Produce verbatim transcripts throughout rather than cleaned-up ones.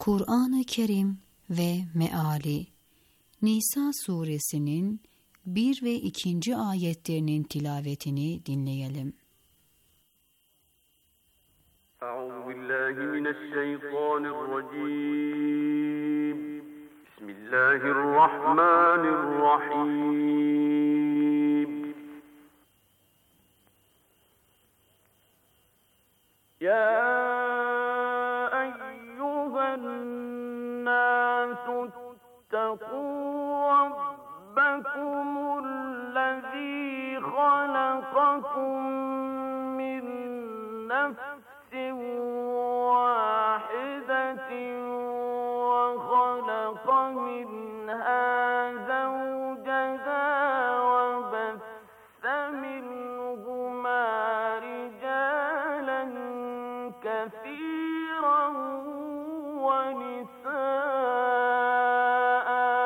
Kur'an-ı Kerim ve Meali Nisa suresinin bir ve ikinci ayetlerinin tilavetini dinleyelim. Euzubillahimineşşeytanirracim. Bismillahirrahmanirrahim. Ya اتقوا ربكم الذي خلقكم من نفس واحدة وخلق منها زوجها وبث منهما رجالا كثيرا ونساء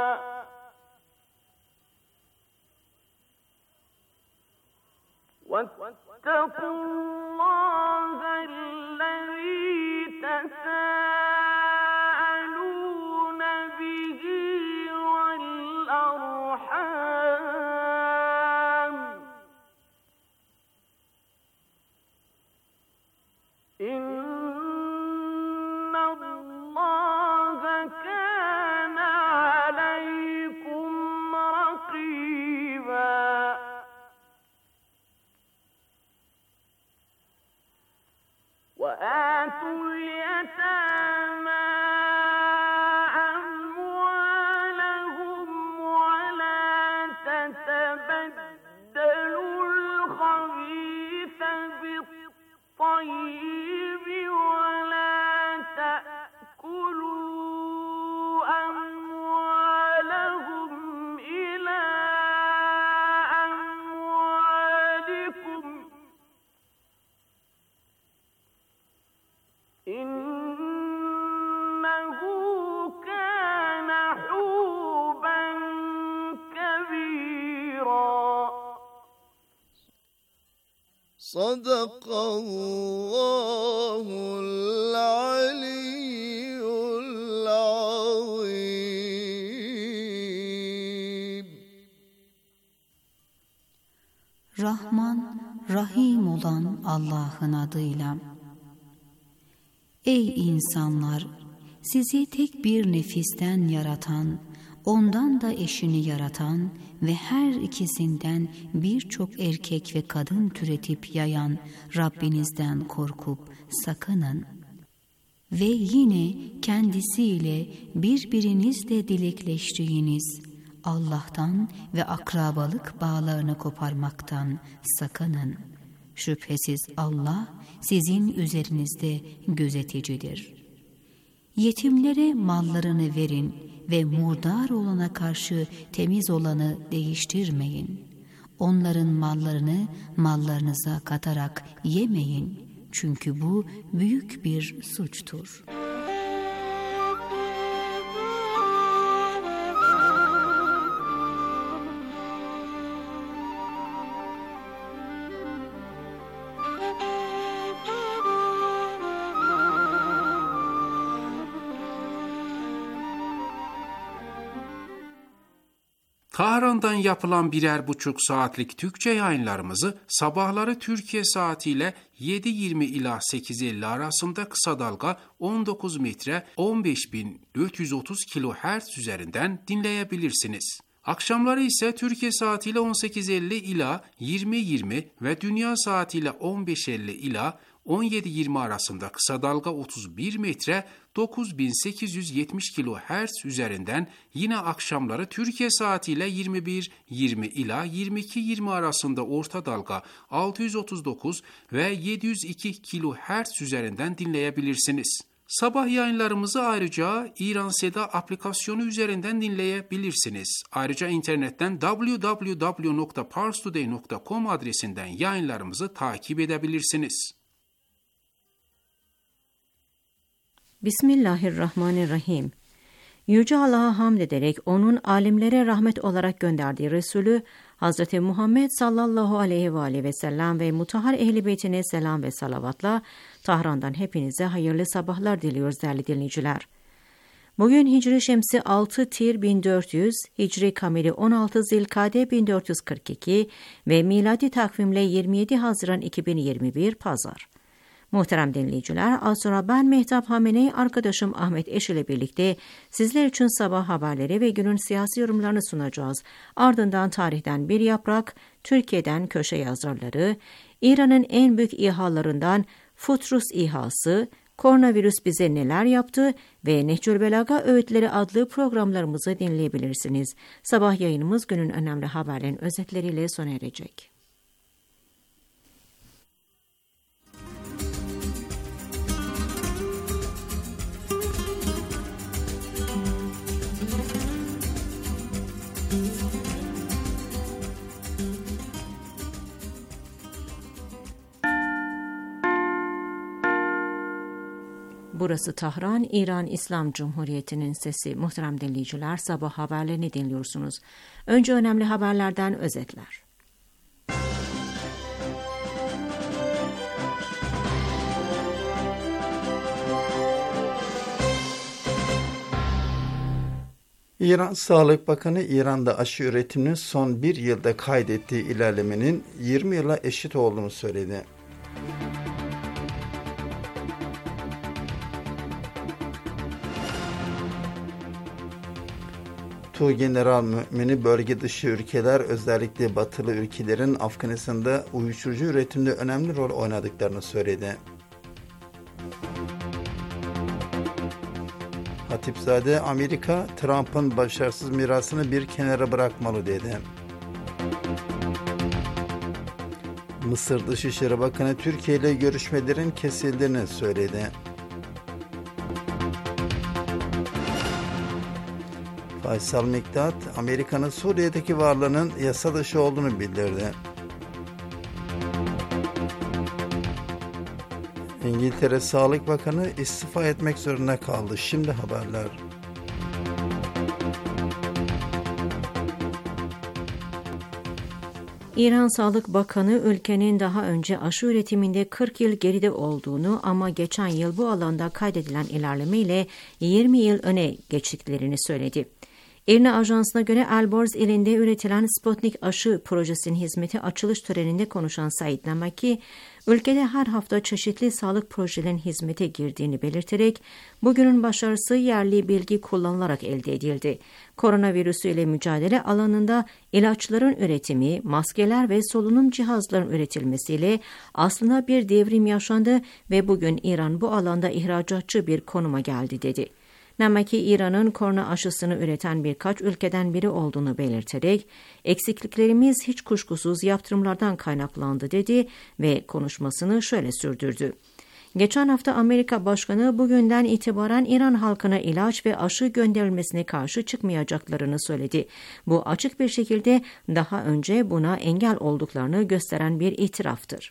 واتقوا الله الذي تساءلون به والأرحام إن الله كان عليكم رقيبا وآتوا اليتامى أموالهم ولا تتبدلوا الخبيث بالطيب ولا تأكلوا أموالهم إلى أموالكم إنه كان حوبا كبيرا. صدق الله العلي العظيم. Rahman, Rahim olan Allah'ın adıyla. Ey insanlar! Sizi tek bir nefisten yaratan, ondan da eşini yaratan ve her ikisinden birçok erkek ve kadın türetip yayan Rabbinizden korkup sakının. Ve yine kendisiyle birbirinizle dilekleştiğiniz Allah'tan ve akrabalık bağlarını koparmaktan sakının. Şüphesiz Allah sizin üzerinizde gözeticidir. Yetimlere mallarını verin ve murdar olana karşı temiz olanı değiştirmeyin. Onların mallarını mallarınıza katarak yemeyin. Çünkü bu büyük bir suçtur. Tahran'dan yapılan birer buçuk saatlik Türkçe yayınlarımızı sabahları Türkiye saatiyle yedi yirmi ila sekiz elli arasında kısa dalga on dokuz metre on beş bin dört yüz otuz kilohertz üzerinden dinleyebilirsiniz. Akşamları ise Türkiye saatiyle on sekiz elli ila yirmi yirmi ve dünya saatiyle on beş elli ila on yedi yirmi arasında kısa dalga otuz bir metre dokuz bin sekiz yüz yetmiş kilohertz üzerinden yine akşamları Türkiye saatiyle yirmi bir yirmi ila yirmi iki yirmi arasında orta dalga altı yüz otuz dokuz ve yedi yüz iki kilohertz üzerinden dinleyebilirsiniz. Sabah yayınlarımızı ayrıca İran Seda aplikasyonu üzerinden dinleyebilirsiniz. Ayrıca internetten double-u double-u double-u nokta parstoday nokta com adresinden yayınlarımızı takip edebilirsiniz. Bismillahirrahmanirrahim. Yüce Allah'a hamd ederek onun alimlere rahmet olarak gönderdiği Resulü Hazreti Muhammed sallallahu aleyhi ve aleyhi ve sellem ve mutahhar ehl-i beytine selam ve salavatla Tahran'dan hepinize hayırlı sabahlar diliyoruz değerli dinleyiciler. Bugün Hicri Şemsi altı Tir bin dört yüz, Hicri Kameri on altı Zilkade bin dört yüz kırk iki ve miladi takvimle yirmi yedi Haziran iki bin yirmi bir Pazar. Muhterem dinleyiciler, az sonra ben Mehtap Hameney, arkadaşım Ahmet Eş ile birlikte sizler için sabah haberleri ve günün siyasi yorumlarını sunacağız. Ardından tarihten bir yaprak, Türkiye'den köşe yazarları, İran'ın en büyük İHA'larından Futrus İHA'sı, koronavirüs bize neler yaptı ve Nehcül Belaga Öğütleri adlı programlarımızı dinleyebilirsiniz. Sabah yayınımız günün önemli haberlerin özetleriyle sona erecek. Burası Tahran, İran İslam Cumhuriyeti'nin sesi. Muhterem dinleyiciler, sabah haberlerini dinliyorsunuz. Önce önemli haberlerden özetler. İran Sağlık Bakanı, İran'da aşı üretiminin son bir yılda kaydettiği ilerlemenin yirmi yıla eşit olduğunu söyledi. Tuğgeneral Mümini, bölge dışı ülkeler, özellikle batılı ülkelerin Afganistan'da uyuşturucu üretiminde önemli rol oynadıklarını söyledi. Hatipzade, Amerika, Trump'ın başarısız mirasını bir kenara bırakmalı dedi. Mısır Dışişleri Bakanı, Türkiye ile görüşmelerin kesildiğini söyledi. Faysal Miktat, Amerika'nın Suriye'deki varlığının yasa dışı olduğunu bildirdi. İngiltere Sağlık Bakanı istifa etmek zorunda kaldı. Şimdi haberler. İran Sağlık Bakanı, ülkenin daha önce aşı üretiminde kırk yıl geride olduğunu ama geçen yıl bu alanda kaydedilen ilerlemeyle yirmi yıl öne geçtiklerini söyledi. İRNA Ajansı'na göre Elborz ilinde üretilen Sputnik aşı projesinin hizmeti açılış töreninde konuşan Said Namaki, ülkede her hafta çeşitli sağlık projelerinin hizmete girdiğini belirterek, bugünün başarısı yerli bilgi kullanılarak elde edildi. Koronavirüsü ile mücadele alanında ilaçların üretimi, maskeler ve solunum cihazlarının üretilmesiyle aslında bir devrim yaşandı ve bugün İran bu alanda ihracatçı bir konuma geldi dedi. Namaki, İran'ın korona aşısını üreten birkaç ülkeden biri olduğunu belirterek, eksikliklerimiz hiç kuşkusuz yaptırımlardan kaynaklandı dedi ve konuşmasını şöyle sürdürdü. Geçen hafta Amerika Başkanı bugünden itibaren İran halkına ilaç ve aşı gönderilmesine karşı çıkmayacaklarını söyledi. Bu açık bir şekilde daha önce buna engel olduklarını gösteren bir itiraftır.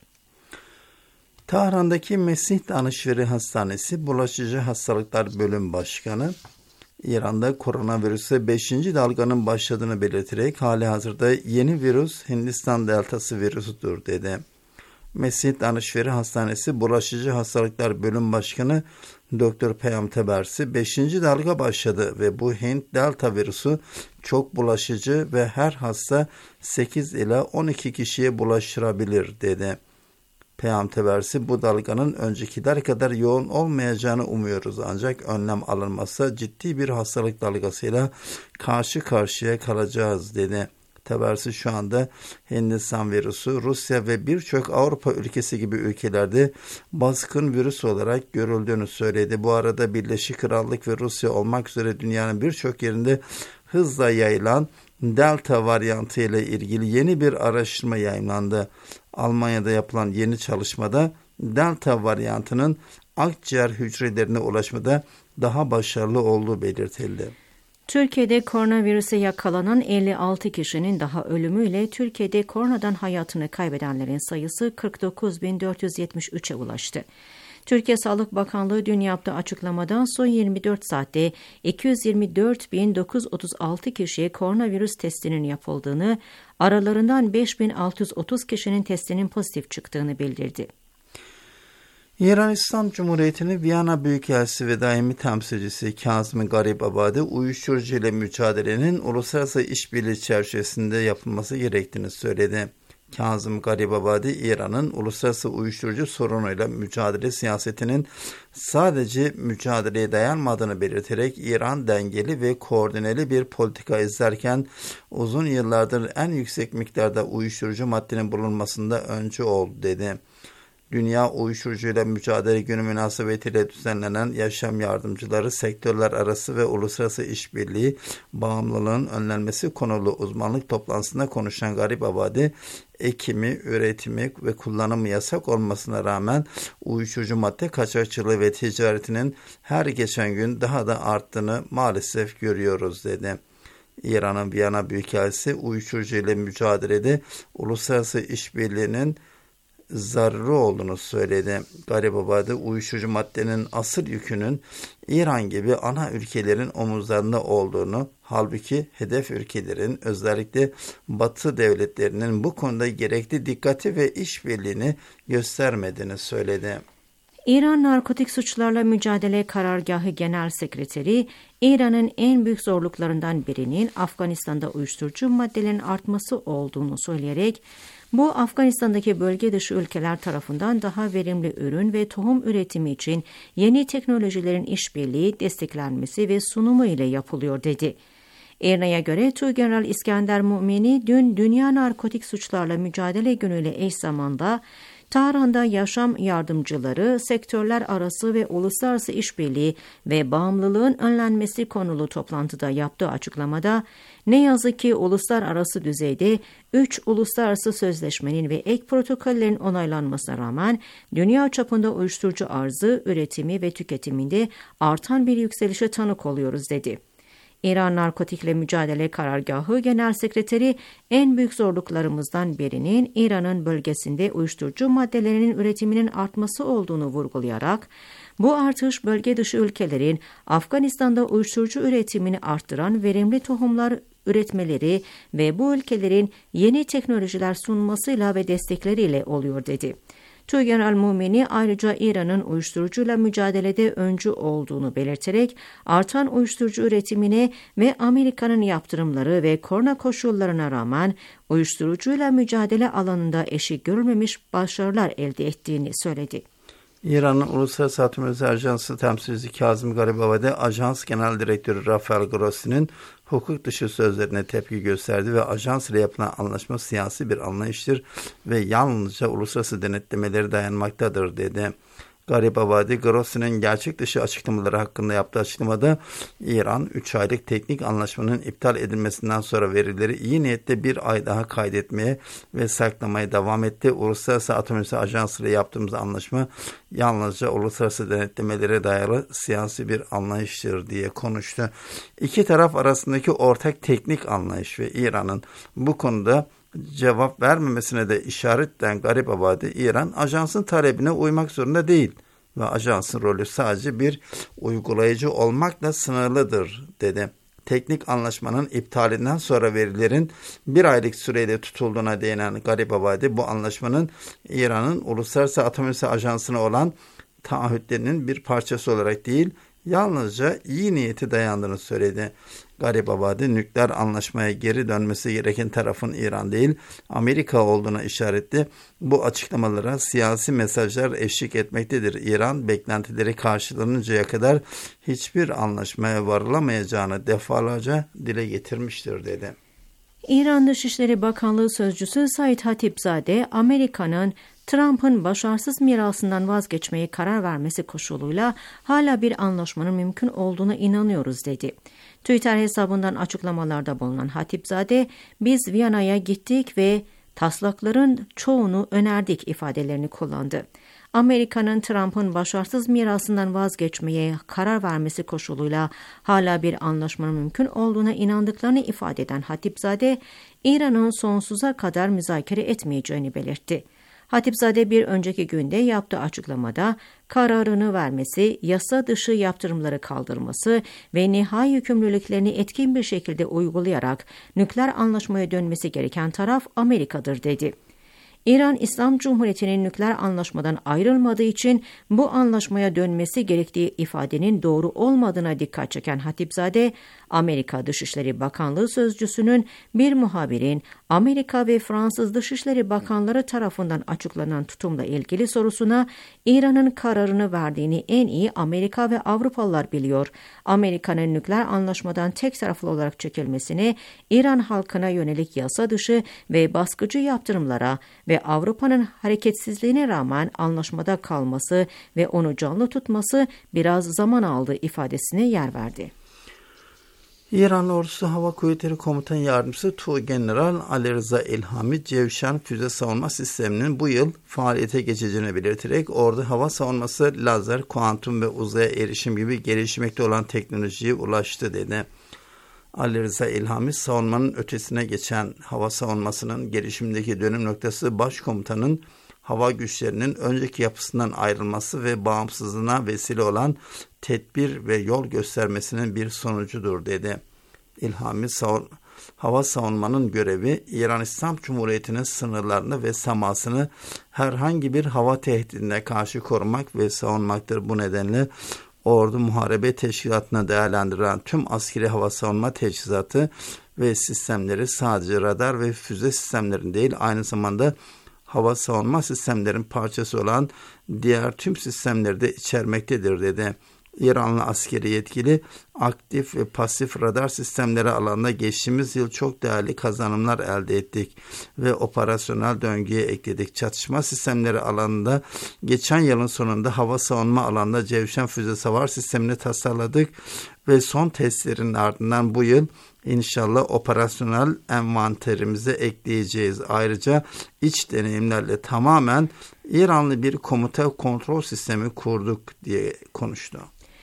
Tahran'daki Mesih Danışveri Hastanesi Bulaşıcı Hastalıklar Bölüm Başkanı, İran'da koronavirüse beşinci dalganın başladığını belirterek halihazırda yeni virüs Hindistan deltası virüsüdür dedi. Mesih Danışveri Hastanesi Bulaşıcı Hastalıklar Bölüm Başkanı Doktor Peyam Tebersi, beşinci dalga başladı ve bu Hint delta virüsü çok bulaşıcı ve her hasta sekiz ila on iki kişiye bulaştırabilir dedi. Peyam Tebersi, bu dalganın öncekiler kadar yoğun olmayacağını umuyoruz ancak önlem alınmazsa ciddi bir hastalık dalgasıyla karşı karşıya kalacağız dedi. Tebersi şu anda Hindistan virüsü Rusya ve birçok Avrupa ülkesi gibi ülkelerde baskın virüs olarak görüldüğünü söyledi. Bu arada Birleşik Krallık ve Rusya olmak üzere dünyanın birçok yerinde hızla yayılan Delta varyantı ile ilgili yeni bir araştırma yayımlandı. Almanya'da yapılan yeni çalışmada Delta varyantının akciğer hücrelerine ulaşmada daha başarılı olduğu belirtildi. Türkiye'de koronavirüse yakalanan elli altı kişinin daha ölümüyle Türkiye'de koronadan hayatını kaybedenlerin sayısı kırk dokuz bin dört yüz yetmiş üçe ulaştı. Türkiye Sağlık Bakanlığı dün yaptığı açıklamadan son yirmi dört saatte iki yüz yirmi dört bin dokuz yüz otuz altı kişiye koronavirüs testinin yapıldığını, aralarından beş bin altı yüz otuz kişinin testinin pozitif çıktığını bildirdi. İran İslam Cumhuriyeti'nin Viyana Büyükelçisi ve daimi temsilcisi Kazım Garibabadi, uyuşturucu ile mücadelenin uluslararası işbirliği çerçevesinde yapılması gerektiğini söyledi. Kazım Garibabadi, İran'ın uluslararası uyuşturucu sorunuyla mücadele siyasetinin sadece mücadeleye dayanmadığını belirterek İran dengeli ve koordineli bir politika izlerken uzun yıllardır en yüksek miktarda uyuşturucu maddenin bulunmasında öncü oldu dedi. Dünya Uyuşturucuyla Mücadele Günü münasebetiyle düzenlenen yaşam yardımcıları, sektörler arası ve uluslararası işbirliği, bağımlılığın önlenmesi konulu uzmanlık toplantısında konuşan Garibabadi, ekimi, üretimi ve kullanımı yasak olmasına rağmen uyuşturucu madde kaçakçılığı ve ticaretinin her geçen gün daha da arttığını maalesef görüyoruz dedi. İran'ın Viyana Büyükelçisi, uyuşturucu ile mücadelede uluslararası işbirliğinin zararı olduğunu söyledi. Garibabadi, uyuşturucu maddenin asıl yükünün İran gibi ana ülkelerin omuzlarında olduğunu, halbuki hedef ülkelerin, özellikle Batı devletlerinin bu konuda gerekli dikkati ve işbirliğini göstermediğini söyledi. İran Narkotik Suçlarla Mücadele Karargahı Genel Sekreteri, İran'ın en büyük zorluklarından birinin Afganistan'da uyuşturucu maddelerin artması olduğunu söyleyerek, bu Afganistan'daki bölge dışı ülkeler tarafından daha verimli ürün ve tohum üretimi için yeni teknolojilerin işbirliği, desteklenmesi ve sunumu ile yapılıyor dedi. İRNA'ya göre Tuğgeneral İskender Mumini dün Dünya Narkotik Suçlarla Mücadele Günü'yle eş zamanda Tahran'da yaşam yardımcıları, sektörler arası ve uluslararası işbirliği ve bağımlılığın önlenmesi konulu toplantıda yaptığı açıklamada, ne yazık ki uluslararası düzeyde üç uluslararası sözleşmenin ve ek protokollerin onaylanmasına rağmen dünya çapında uyuşturucu arzı, üretimi ve tüketiminde artan bir yükselişe tanık oluyoruz dedi. İran Narkotikle Mücadele Karargahı Genel Sekreteri, en büyük zorluklarımızdan birinin İran'ın bölgesinde uyuşturucu maddelerinin üretiminin artması olduğunu vurgulayarak, bu artış bölge dışı ülkelerin Afganistan'da uyuşturucu üretimini arttıran verimli tohumlar üretmeleri ve bu ülkelerin yeni teknolojiler sunmasıyla ve destekleriyle oluyor dedi. Tuğgeneral Mumini ayrıca İran'ın uyuşturucuyla mücadelede öncü olduğunu belirterek, artan uyuşturucu üretimine ve Amerika'nın yaptırımları ve korona koşullarına rağmen uyuşturucuyla mücadele alanında eşi görülmemiş başarılar elde ettiğini söyledi. İran'ın Uluslararası Atom Enerjisi Ajansı temsilcisi Kazım Garibabadi, Ajans Genel Direktörü Rafael Grossi'nin hukuk dışı sözlerine tepki gösterdi ve ajans ile yapılan anlaşma siyasi bir anlayıştır ve yalnızca uluslararası denetlemeleri dayanmaktadır dedi. Garibabadi, Grossi'nin gerçek dışı açıklamaları hakkında yaptığı açıklamada, İran üç aylık teknik anlaşmanın iptal edilmesinden sonra verileri iyi niyetle bir ay daha kaydetmeye ve saklamaya devam etti. Uluslararası Atom Enerjisi Ajansı ile yaptığımız anlaşma yalnızca uluslararası denetlemelere dayalı siyasi bir anlayıştır diye konuştu. İki taraf arasındaki ortak teknik anlayış ve İran'ın bu konuda cevap vermemesine de işaret eden Garibabadi, İran ajansın talebine uymak zorunda değil ve ajansın rolü sadece bir uygulayıcı olmakla sınırlıdır dedi. Teknik anlaşmanın iptalinden sonra verilerin bir aylık süreyle tutulduğuna değinen Garibabadi, bu anlaşmanın İran'ın Uluslararası Atom Enerjisi Ajansı'na olan taahhütlerinin bir parçası olarak değil, yalnızca iyi niyeti dayandığını söyledi. Garibabadi, nükleer anlaşmaya geri dönmesi gereken tarafın İran değil, Amerika olduğuna işaretli. Bu açıklamalara siyasi mesajlar eşlik etmektedir. İran, beklentileri karşılanıncaya kadar hiçbir anlaşmaya varılamayacağını defalarca dile getirmiştir dedi. İran Dışişleri Bakanlığı Sözcüsü Said Hatipzade, Amerika'nın Trump'ın başarısız mirasından vazgeçmeye karar vermesi koşuluyla hala bir anlaşmanın mümkün olduğuna inanıyoruz dedi. Twitter hesabından açıklamalarda bulunan Hatipzade, biz Viyana'ya gittik ve taslakların çoğunu önerdik ifadelerini kullandı. Amerika'nın Trump'ın başarısız mirasından vazgeçmeye karar vermesi koşuluyla hala bir anlaşmanın mümkün olduğuna inandıklarını ifade eden Hatipzade, İran'ın sonsuza kadar müzakere etmeyeceğini belirtti. Hatipzade bir önceki günde yaptığı açıklamada kararını vermesi, yasa dışı yaptırımları kaldırması ve nihai yükümlülüklerini etkin bir şekilde uygulayarak nükleer anlaşmaya dönmesi gereken taraf Amerika'dır dedi. İran İslam Cumhuriyeti'nin nükleer anlaşmadan ayrılmadığı için bu anlaşmaya dönmesi gerektiği ifadenin doğru olmadığına dikkat çeken Hatipzade, Amerika Dışişleri Bakanlığı Sözcüsü'nün bir muhabirin Amerika ve Fransız Dışişleri Bakanları tarafından açıklanan tutumla ilgili sorusuna İran'ın kararını verdiğini en iyi Amerika ve Avrupalılar biliyor. Amerika'nın nükleer anlaşmadan tek taraflı olarak çekilmesini, İran halkına yönelik yasa dışı ve baskıcı yaptırımlara ve Avrupa'nın hareketsizliğine rağmen anlaşmada kalması ve onu canlı tutması biraz zaman aldı ifadesine yer verdi. İran Ordusu Hava Kuvvetleri Komutan Yardımcısı Tuğgeneral Ali Rıza İlhami, Cevşen füze savunma sisteminin bu yıl faaliyete geçeceğini belirterek ordu hava savunması lazer, kuantum ve uzaya erişim gibi gelişmekte olan teknolojiye ulaştı dedi. Ali Rıza İlhami, savunmanın ötesine geçen hava savunmasının gelişimindeki dönüm noktası başkomutanın hava güçlerinin önceki yapısından ayrılması ve bağımsızlığına vesile olan tedbir ve yol göstermesinin bir sonucudur dedi. İlhami, savun, hava savunmanın görevi İran İslam Cumhuriyeti'nin sınırlarını ve semasını herhangi bir hava tehdidine karşı korumak ve savunmaktır. Bu nedenle Ordu Muharebe Teşkilatı'na değerlendirilen tüm askeri hava savunma teçhizatı ve sistemleri sadece radar ve füze sistemlerin değil, aynı zamanda hava savunma sistemlerin parçası olan diğer tüm sistemleri de içermektedir dedi. İranlı askeri yetkili, aktif ve pasif radar sistemleri alanında geçtiğimiz yıl çok değerli kazanımlar elde ettik ve operasyonel döngüye ekledik. Çatışma sistemleri alanında geçen yılın sonunda hava savunma alanında Cevşen füze savar sistemini tasarladık ve son testlerin ardından bu yıl İnşallah operasyonel envanterimize ekleyeceğiz. Ayrıca iç deneyimlerle tamamen İranlı bir komuta kontrol sistemi kurduk diye konuştu.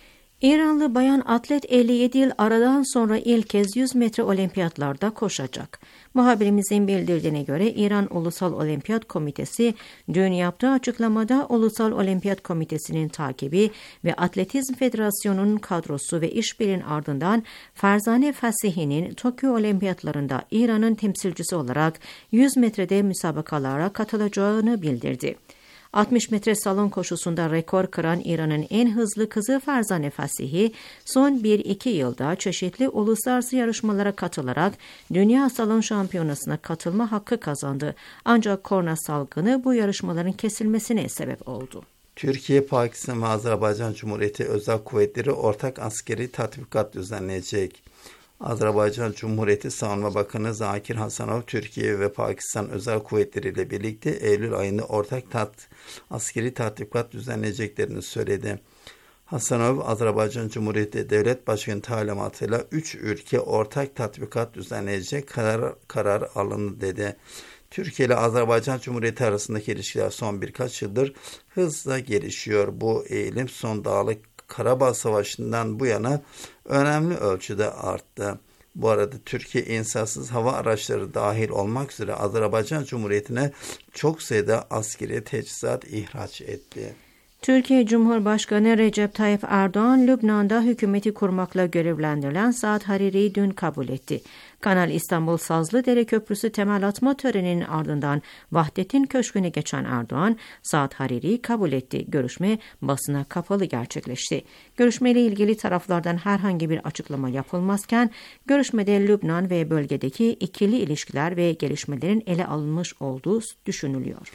İranlı bayan atlet elli yedi yıl aradan sonra ilk kez yüz metre olimpiyatlarda koşacak. Muhabirimizin bildirdiğine göre İran Ulusal Olimpiyat Komitesi dün yaptığı açıklamada Ulusal Olimpiyat Komitesi'nin takibi ve Atletizm Federasyonu'nun kadrosu ve işbirliğinin ardından Ferzane Fasihi'nin Tokyo Olimpiyatlarında İran'ın temsilcisi olarak yüz metrede müsabakalara katılacağını bildirdi. altmış metre salon koşusunda rekor kıran İran'ın en hızlı kızı Ferzane Fasihi, son bir iki yılda çeşitli uluslararası yarışmalara katılarak Dünya Salon Şampiyonası'na katılma hakkı kazandı. Ancak korona salgını bu yarışmaların kesilmesine sebep oldu. Türkiye, Pakistan ve Azerbaycan Cumhuriyeti Özel Kuvvetleri ortak askeri tatbikat düzenleyecek. Azerbaycan Cumhuriyeti Savunma Bakanı Zakir Hasanov, Türkiye ve Pakistan Özel Kuvvetleri ile birlikte Eylül ayında ortak tat, askeri tatbikat düzenleyeceklerini söyledi. Hasanov, Azerbaycan Cumhuriyeti Devlet Başkanı talimatıyla üç ülke ortak tatbikat düzenleyecek karar, karar alındı dedi. Türkiye ile Azerbaycan Cumhuriyeti arasındaki ilişkiler son birkaç yıldır hızla gelişiyor. Bu eğilim son Dağlık Karabağ Savaşı'ndan bu yana önemli ölçüde arttı. Bu arada Türkiye insansız hava araçları dahil olmak üzere Azerbaycan Cumhuriyeti'ne çok sayıda askeri teçhizat ihraç etti. Türkiye Cumhurbaşkanı Recep Tayyip Erdoğan, Lübnan'da hükümeti kurmakla görevlendirilen Saad Hariri'yi dün kabul etti. Kanal İstanbul Sazlıdere Köprüsü temel atma töreninin ardından Vahdettin Köşkü'ne geçen Erdoğan, Saad Hariri'yi kabul etti. Görüşme basına kapalı gerçekleşti. Görüşmeyle ilgili taraflardan herhangi bir açıklama yapılmazken, görüşmede Lübnan ve bölgedeki ikili ilişkiler ve gelişmelerin ele alınmış olduğu düşünülüyor.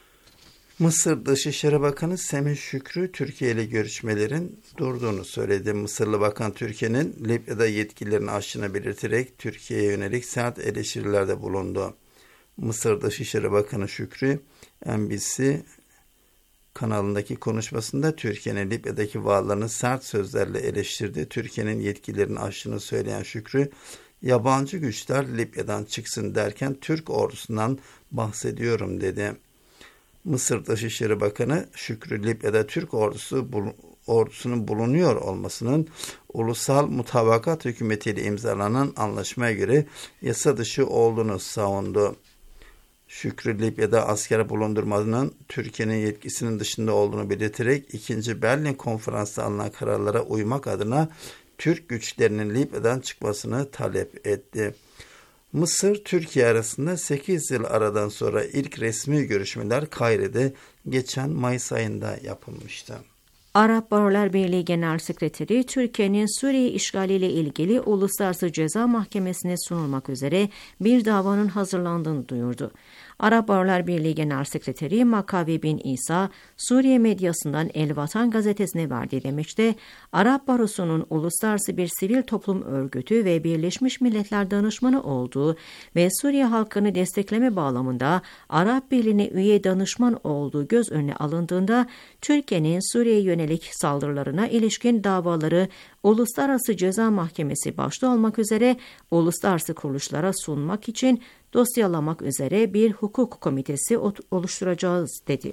Mısır Dışişleri Bakanı Semih Şükrü, Türkiye ile görüşmelerin durduğunu söyledi. Mısırlı Bakan, Türkiye'nin Libya'da yetkililerini aştığını belirterek Türkiye'ye yönelik sert eleştirilerde bulundu. Mısır Dışişleri Bakanı Şükrü, N B C kanalındaki konuşmasında Türkiye'nin Libya'daki varlığını sert sözlerle eleştirdi. Türkiye'nin yetkililerini aştığını söyleyen Şükrü, yabancı güçler Libya'dan çıksın derken Türk ordusundan bahsediyorum dedi. Mısır Dışişleri Bakanı Şükrü, Libya'da Türk ordusu ordusunun bulunuyor olmasının ulusal mutabakat hükümetiyle imzalanan anlaşmaya göre yasa dışı olduğunu savundu. Şükrü, Libya'da asker bulundurmanın Türkiye'nin yetkisinin dışında olduğunu belirterek ikinci Berlin Konferansı'nda alınan kararlara uymak adına Türk güçlerinin Libya'dan çıkmasını talep etti. Mısır-Türkiye arasında sekiz yıl aradan sonra ilk resmi görüşmeler Kahire'de geçen Mayıs ayında yapılmıştı. Arap Barolar Birliği Genel Sekreteri, Türkiye'nin Suriye işgaliyle ilgili Uluslararası Ceza Mahkemesi'ne sunulmak üzere bir davanın hazırlandığını duyurdu. Arap Barolar Birliği Genel Sekreteri Makavi bin İsa, Suriye medyasından El Vatan gazetesine verdiği demeçte, Arap Barosu'nun uluslararası bir sivil toplum örgütü ve Birleşmiş Milletler danışmanı olduğu ve Suriye halkını destekleme bağlamında Arap Birliği'ne üye danışman olduğu göz önüne alındığında, Türkiye'nin Suriye'ye yönelik saldırılarına ilişkin davaları Uluslararası Ceza Mahkemesi başta olmak üzere uluslararası kuruluşlara sunmak için dosyalamak üzere bir hukuk komitesi oluşturacağız dedi.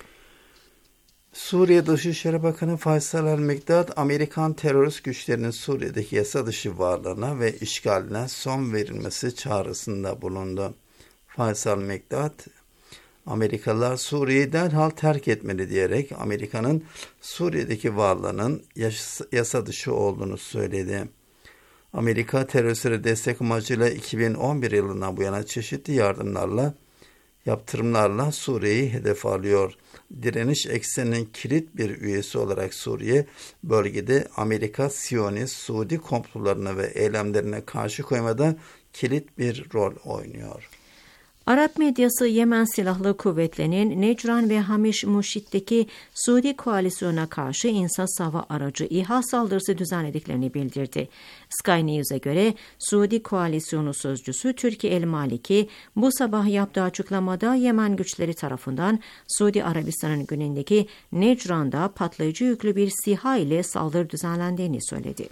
Suriye Dışişleri Bakanı Faysal El-Mikdad, Amerikan terörist güçlerinin Suriye'deki yasa dışı varlığına ve işgaline son verilmesi çağrısında bulundu. Faysal El-Mikdad, Amerikalılar Suriye'yi derhal terk etmeli diyerek Amerika'nın Suriye'deki varlığının yasa dışı olduğunu söyledi. Amerika teröristlere destek amacıyla iki bin on bir yılından bu yana çeşitli yardımlarla, yaptırımlarla Suriye'yi hedef alıyor. Direniş ekseninin kilit bir üyesi olarak Suriye, bölgede Amerika, Siyonist, Suudi komplolarına ve eylemlerine karşı koymada kilit bir rol oynuyor. Arap medyası Yemen Silahlı Kuvvetleri'nin Necran ve Hamiş Muşit'teki Suudi koalisyona karşı insansız hava aracı İHA saldırısı düzenlediklerini bildirdi. Sky News'e göre Suudi koalisyonu sözcüsü Türkiye El Maliki bu sabah yaptığı açıklamada Yemen güçleri tarafından Suudi Arabistan'ın güneyindeki Necran'da patlayıcı yüklü bir SİHA ile saldırı düzenlendiğini söyledi.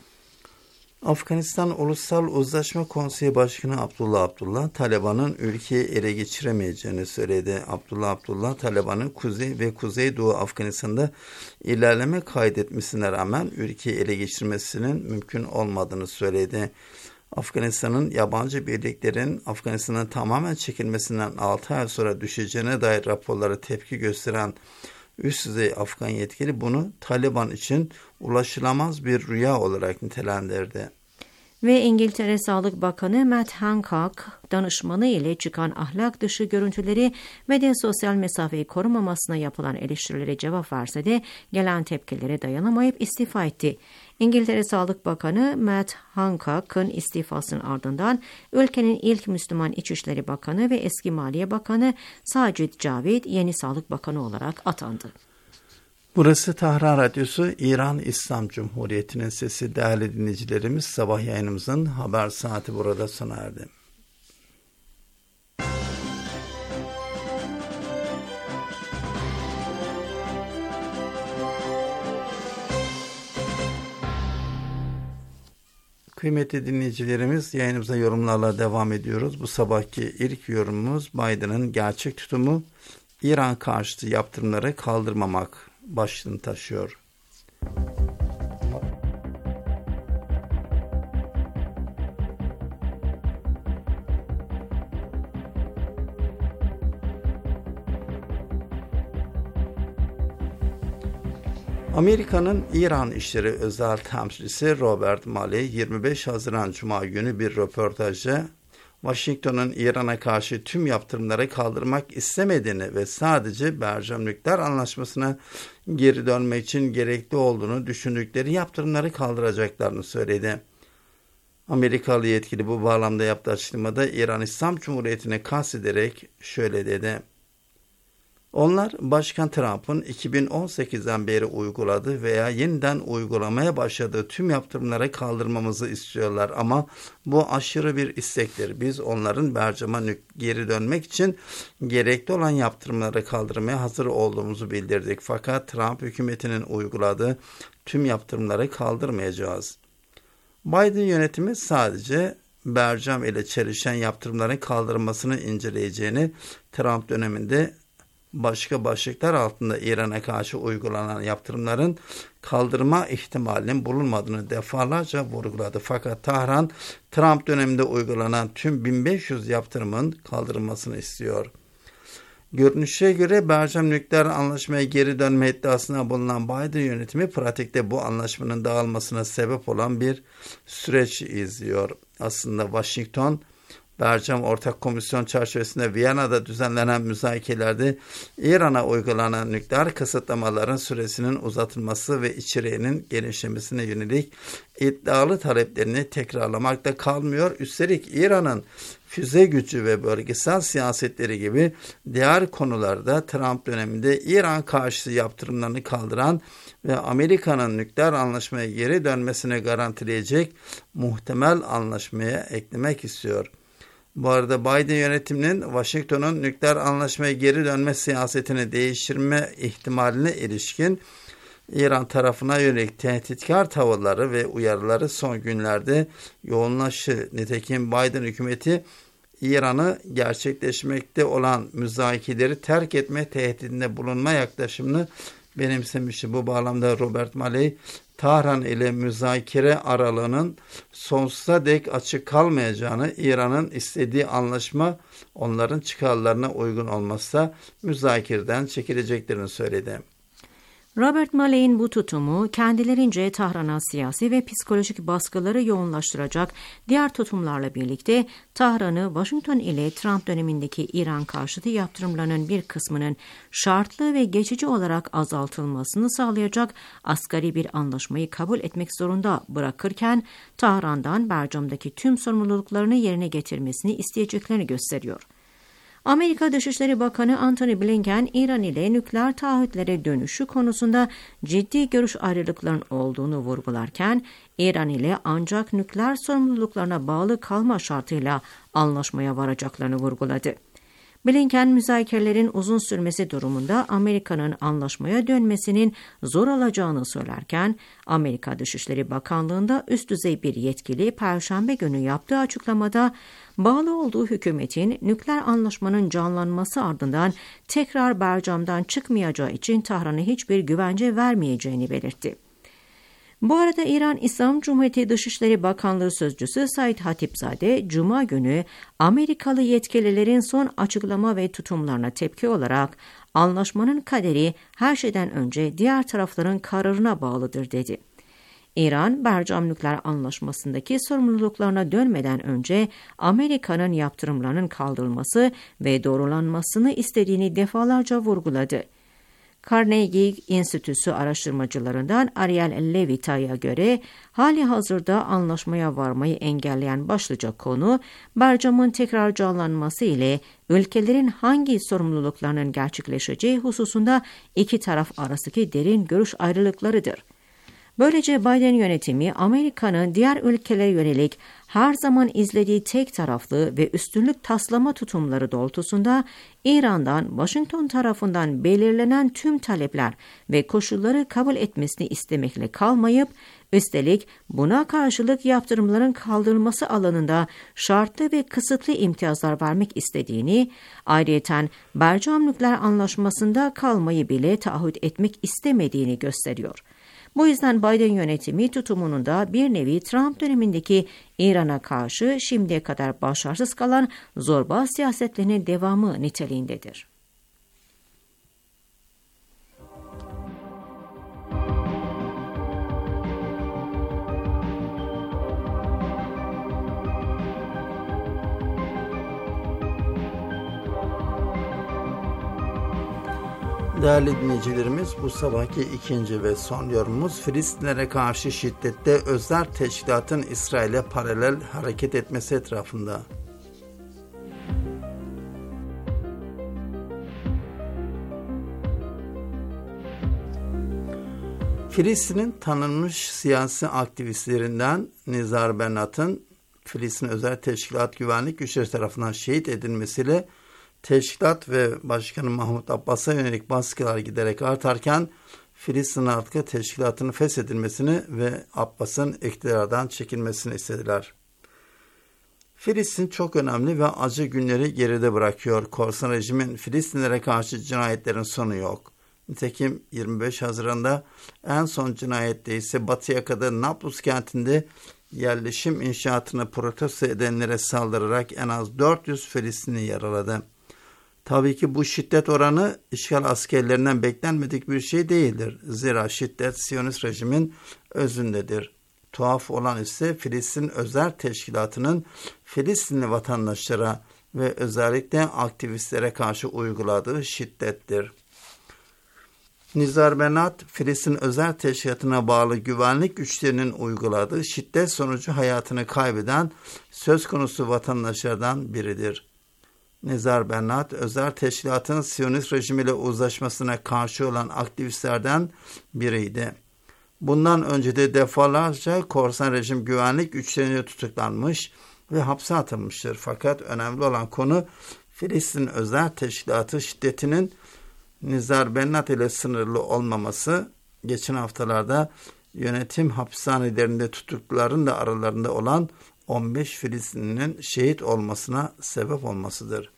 Afganistan Ulusal Uzlaşma Konseyi Başkanı Abdullah Abdullah, Taliban'ın ülkeyi ele geçiremeyeceğini söyledi. Abdullah Abdullah, Taliban'ın Kuzey ve Kuzeydoğu Afganistan'da ilerleme kaydetmesine rağmen ülkeyi ele geçirmesinin mümkün olmadığını söyledi. Afganistan'ın yabancı birliklerin Afganistan'ın tamamen çekilmesinden altı ay sonra düşeceğine dair raporlara tepki gösteren üst düzey Afgan yetkili bunu Taliban için ulaşılamaz bir rüya olarak nitelendirdi. Ve İngiltere Sağlık Bakanı Matt Hancock, danışmanı ile çıkan ahlak dışı görüntüleri ve de sosyal mesafeyi korumamasına yapılan eleştirilere cevap verse de gelen tepkilere dayanamayıp istifa etti. İngiltere Sağlık Bakanı Matt Hancock'ın istifasının ardından ülkenin ilk Müslüman İçişleri Bakanı ve eski Maliye Bakanı Sacid Javid yeni Sağlık Bakanı olarak atandı. Burası Tahran Radyosu, İran İslam Cumhuriyeti'nin sesi. Değerli dinleyicilerimiz, sabah yayınımızın haber saati burada sona erdi. Kıymetli dinleyicilerimiz, yayınımıza yorumlarla devam ediyoruz. Bu sabahki ilk yorumumuz Biden'ın gerçek tutumu İran karşıtı yaptırımları kaldırmamak başlığını taşıyor. Amerika'nın İran İşleri Özel Temsilcisi Robert Malley yirmi beş Haziran Cuma günü bir röportajda Washington'un İran'a karşı tüm yaptırımları kaldırmak istemediğini ve sadece Bercam Nükleer Anlaşması'na geri dönmek için gerekli olduğunu düşündükleri yaptırımları kaldıracaklarını söyledi. Amerikalı yetkili bu bağlamda yaptığı açıklamada İran İslam Cumhuriyeti'ne kastederek şöyle dedi. Onlar Başkan Trump'ın iki bin on sekizden beri uyguladığı veya yeniden uygulamaya başladığı tüm yaptırımları kaldırmamızı istiyorlar ama bu aşırı bir istektir. Biz onların Bercam'a geri dönmek için gerekli olan yaptırımları kaldırmaya hazır olduğumuzu bildirdik. Fakat Trump hükümetinin uyguladığı tüm yaptırımları kaldırmayacağız. Biden yönetimi sadece Bercam ile çelişen yaptırımların kaldırılmasını inceleyeceğini, Trump döneminde başka başlıklar altında İran'a karşı uygulanan yaptırımların kaldırma ihtimalinin bulunmadığını defalarca vurguladı. Fakat Tahran, Trump döneminde uygulanan tüm bin beş yüz yaptırımın kaldırılmasını istiyor. Görünüşe göre Bercam Nükleer Anlaşma'ya geri dönme iddiasına bulunan Biden yönetimi pratikte bu anlaşmanın dağılmasına sebep olan bir süreç izliyor. Aslında Washington Bercam Ortak Komisyon çerçevesinde Viyana'da düzenlenen müzakerelerde İran'a uygulanan nükleer kısıtlamaların süresinin uzatılması ve içeriğinin genişlemesine yönelik iddialı taleplerini tekrarlamakta kalmıyor. Üstelik İran'ın füze gücü ve bölgesel siyasetleri gibi diğer konularda Trump döneminde İran karşıtı yaptırımlarını kaldıran ve Amerika'nın nükleer anlaşmaya geri dönmesini garantileyecek muhtemel anlaşmaya eklemek istiyor. Bu arada Biden yönetiminin Washington'un nükleer anlaşmaya geri dönme siyasetini değiştirme ihtimaline ilişkin İran tarafına yönelik tehditkar tavırları ve uyarıları son günlerde yoğunlaştı. Nitekim Biden hükümeti İran'ı gerçekleşmekte olan müzakereleri terk etme tehdidinde bulunma yaklaşımını benimsemişti. Bu bağlamda Robert Malley, Tahran ile müzakere aralığının sonsuza dek açık kalmayacağını, İran'ın istediği anlaşma onların çıkarlarına uygun olmazsa müzakereden çekileceklerini söyledi. Robert Malley'in bu tutumu kendilerince Tahran'a siyasi ve psikolojik baskıları yoğunlaştıracak diğer tutumlarla birlikte Tahran'ı Washington ile Trump dönemindeki İran karşıtı yaptırımlarının bir kısmının şartlı ve geçici olarak azaltılmasını sağlayacak asgari bir anlaşmayı kabul etmek zorunda bırakırken Tahran'dan Bercam'daki tüm sorumluluklarını yerine getirmesini isteyeceklerini gösteriyor. Amerika Dışişleri Bakanı Antony Blinken, İran ile nükleer taahhütlere dönüşü konusunda ciddi görüş ayrılıklarının olduğunu vurgularken, İran ile ancak nükleer sorumluluklarına bağlı kalma şartıyla anlaşmaya varacaklarını vurguladı. Blinken, müzakerelerin uzun sürmesi durumunda Amerika'nın anlaşmaya dönmesinin zor olacağını söylerken, Amerika Dışişleri Bakanlığı'nda üst düzey bir yetkili Perşembe günü yaptığı açıklamada, bağlı olduğu hükümetin nükleer anlaşmanın canlanması ardından tekrar Bercam'dan çıkmayacağı için Tahran'a hiçbir güvence vermeyeceğini belirtti. Bu arada İran İslam Cumhuriyeti Dışişleri Bakanlığı Sözcüsü Said Hatipzade, Cuma günü Amerikalı yetkililerin son açıklama ve tutumlarına tepki olarak anlaşmanın kaderi her şeyden önce diğer tarafların kararına bağlıdır dedi. İran, Bercam Nükleer Anlaşması'ndaki sorumluluklarına dönmeden önce Amerika'nın yaptırımlarının kaldırılması ve doğrulanmasını istediğini defalarca vurguladı. Carnegie Enstitüsü araştırmacılarından Ariel Levita'ya göre hali hazırda anlaşmaya varmayı engelleyen başlıca konu Bercam'ın tekrar canlanması ile ülkelerin hangi sorumluluklarının gerçekleşeceği hususunda iki taraf arasındaki derin görüş ayrılıklarıdır. Böylece Biden yönetimi Amerika'nın diğer ülkelere yönelik her zaman izlediği tek taraflı ve üstünlük taslama tutumları doğrultusunda İran'dan Washington tarafından belirlenen tüm talepler ve koşulları kabul etmesini istemekle kalmayıp, üstelik buna karşılık yaptırımların kaldırılması alanında şartlı ve kısıtlı imtiyazlar vermek istediğini, ayrıyeten Bercam Nükleer Anlaşması'nda kalmayı bile taahhüt etmek istemediğini gösteriyor. Bu yüzden Biden yönetimi tutumunun da bir nevi Trump dönemindeki İran'a karşı şimdiye kadar başarısız kalan zorba siyasetlerinin devamı niteliğindedir. Değerli dinleyicilerimiz, bu sabahki ikinci ve son yorumumuz Filistinlere karşı şiddette özel teşkilatın İsrail'e paralel hareket etmesi etrafında. Filistin'in tanınmış siyasi aktivistlerinden Nizar Bernat'ın Filistin Özel Teşkilat Güvenlik Güçleri tarafından şehit edilmesiyle teşkilat ve Başkanı Mahmut Abbas'a yönelik baskılar giderek artarken Filistin halkı teşkilatının feshedilmesini ve Abbas'ın iktidardan çekilmesini istediler. Filistin çok önemli ve acı günleri geride bırakıyor. Korsan rejimin Filistinlere karşı cinayetlerin sonu yok. Nitekim yirmi beş Haziran'da en son cinayette ise Batı yakada Nablus kentinde yerleşim inşaatını protesto edenlere saldırarak en az dört yüz Filistinli yaraladı. Tabii ki bu şiddet oranı işgal askerlerinden beklenmedik bir şey değildir. Zira şiddet Siyonist rejimin özündedir. Tuhaf olan ise Filistin Özel Teşkilatı'nın Filistinli vatandaşlara ve özellikle aktivistlere karşı uyguladığı şiddettir. Nizar Benat, Filistin Özel Teşkilatı'na bağlı güvenlik güçlerinin uyguladığı şiddet sonucu hayatını kaybeden söz konusu vatandaşlardan biridir. Nizar Benat, Özel Teşkilat'ın Siyonist rejimiyle uzlaşmasına karşı olan aktivistlerden biriydi. Bundan önce de defalarca korsan rejim güvenlik güçlerine tutuklanmış ve hapse atılmıştır. Fakat önemli olan konu Filistin Özel Teşkilatı şiddetinin Nizar Benat ile sınırlı olmaması. Geçen haftalarda yönetim hapishanelerinde tutukluların da aralarında olan on beş Filistinlinin şehit olmasına sebep olmasıdır.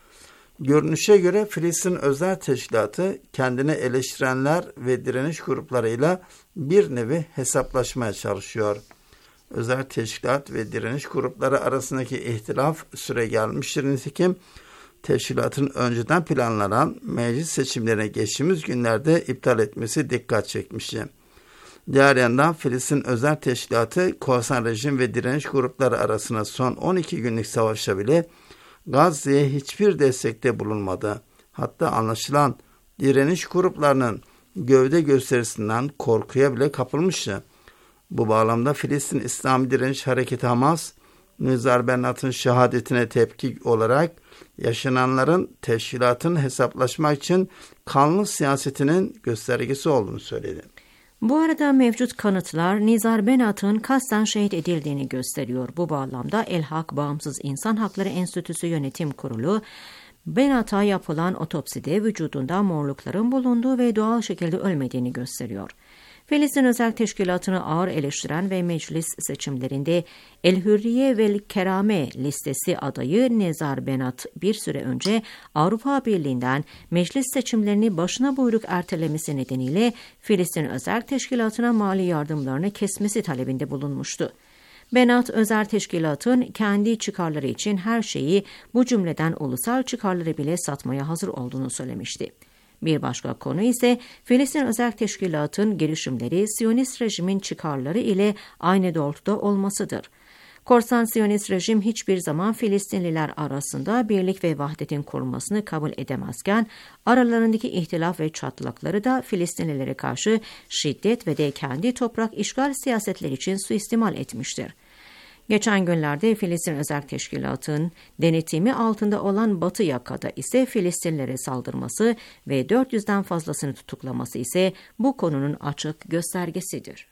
Görünüşe göre Filistin Özel Teşkilatı kendini eleştirenler ve direniş gruplarıyla bir nevi hesaplaşmaya çalışıyor. Özel Teşkilat ve direniş grupları arasındaki ihtilaf süre gelmiştir. Nitekim teşkilatın önceden planlanan meclis seçimlerine geçtiğimiz günlerde iptal etmesi dikkat çekmişti. Diğer yandan Filistin Özel Teşkilatı korsan rejim ve direniş grupları arasında son on iki günlük savaşta bile Gazze'ye hiçbir destekte bulunmadı. Hatta anlaşılan direniş gruplarının gövde gösterisinden korkuya bile kapılmıştı. Bu bağlamda Filistin İslami Direniş Hareketi Hamas, Nizar Benat'ın şehadetine tepki olarak yaşananların teşkilatın hesaplaşmak için kanlı siyasetinin göstergesi olduğunu söyledi. Bu arada mevcut kanıtlar Nizar Benat'ın kasten şehit edildiğini gösteriyor. Bu bağlamda El Hak Bağımsız İnsan Hakları Enstitüsü Yönetim Kurulu, Benat'a yapılan otopside vücudunda morlukların bulunduğu ve doğal şekilde ölmediğini gösteriyor. Filistin Özel Teşkilatı'nı ağır eleştiren ve meclis seçimlerinde El Hürriye vel Kerame listesi adayı Nizar Benat bir süre önce Avrupa Birliği'nden meclis seçimlerini başına buyruk ertelemesi nedeniyle Filistin Özel Teşkilatı'na mali yardımlarını kesmesi talebinde bulunmuştu. Benat, özel teşkilatın kendi çıkarları için her şeyi, bu cümleden ulusal çıkarları bile satmaya hazır olduğunu söylemişti. Bir başka konu ise Filistin Özel Teşkilat'ın girişimleri Siyonist rejimin çıkarları ile aynı doğrultuda olmasıdır. Korsan Siyonist rejim hiçbir zaman Filistinliler arasında birlik ve vahdetin kurulmasını kabul edemezken, aralarındaki ihtilaf ve çatlakları da Filistinlilere karşı şiddet ve de kendi toprak işgal siyasetleri için suistimal etmiştir. Geçen günlerde Filistin Özel Teşkilatı'nın denetimi altında olan Batı Yaka'da ise Filistinlilere saldırması ve dört yüzden fazlasını tutuklaması ise bu konunun açık göstergesidir.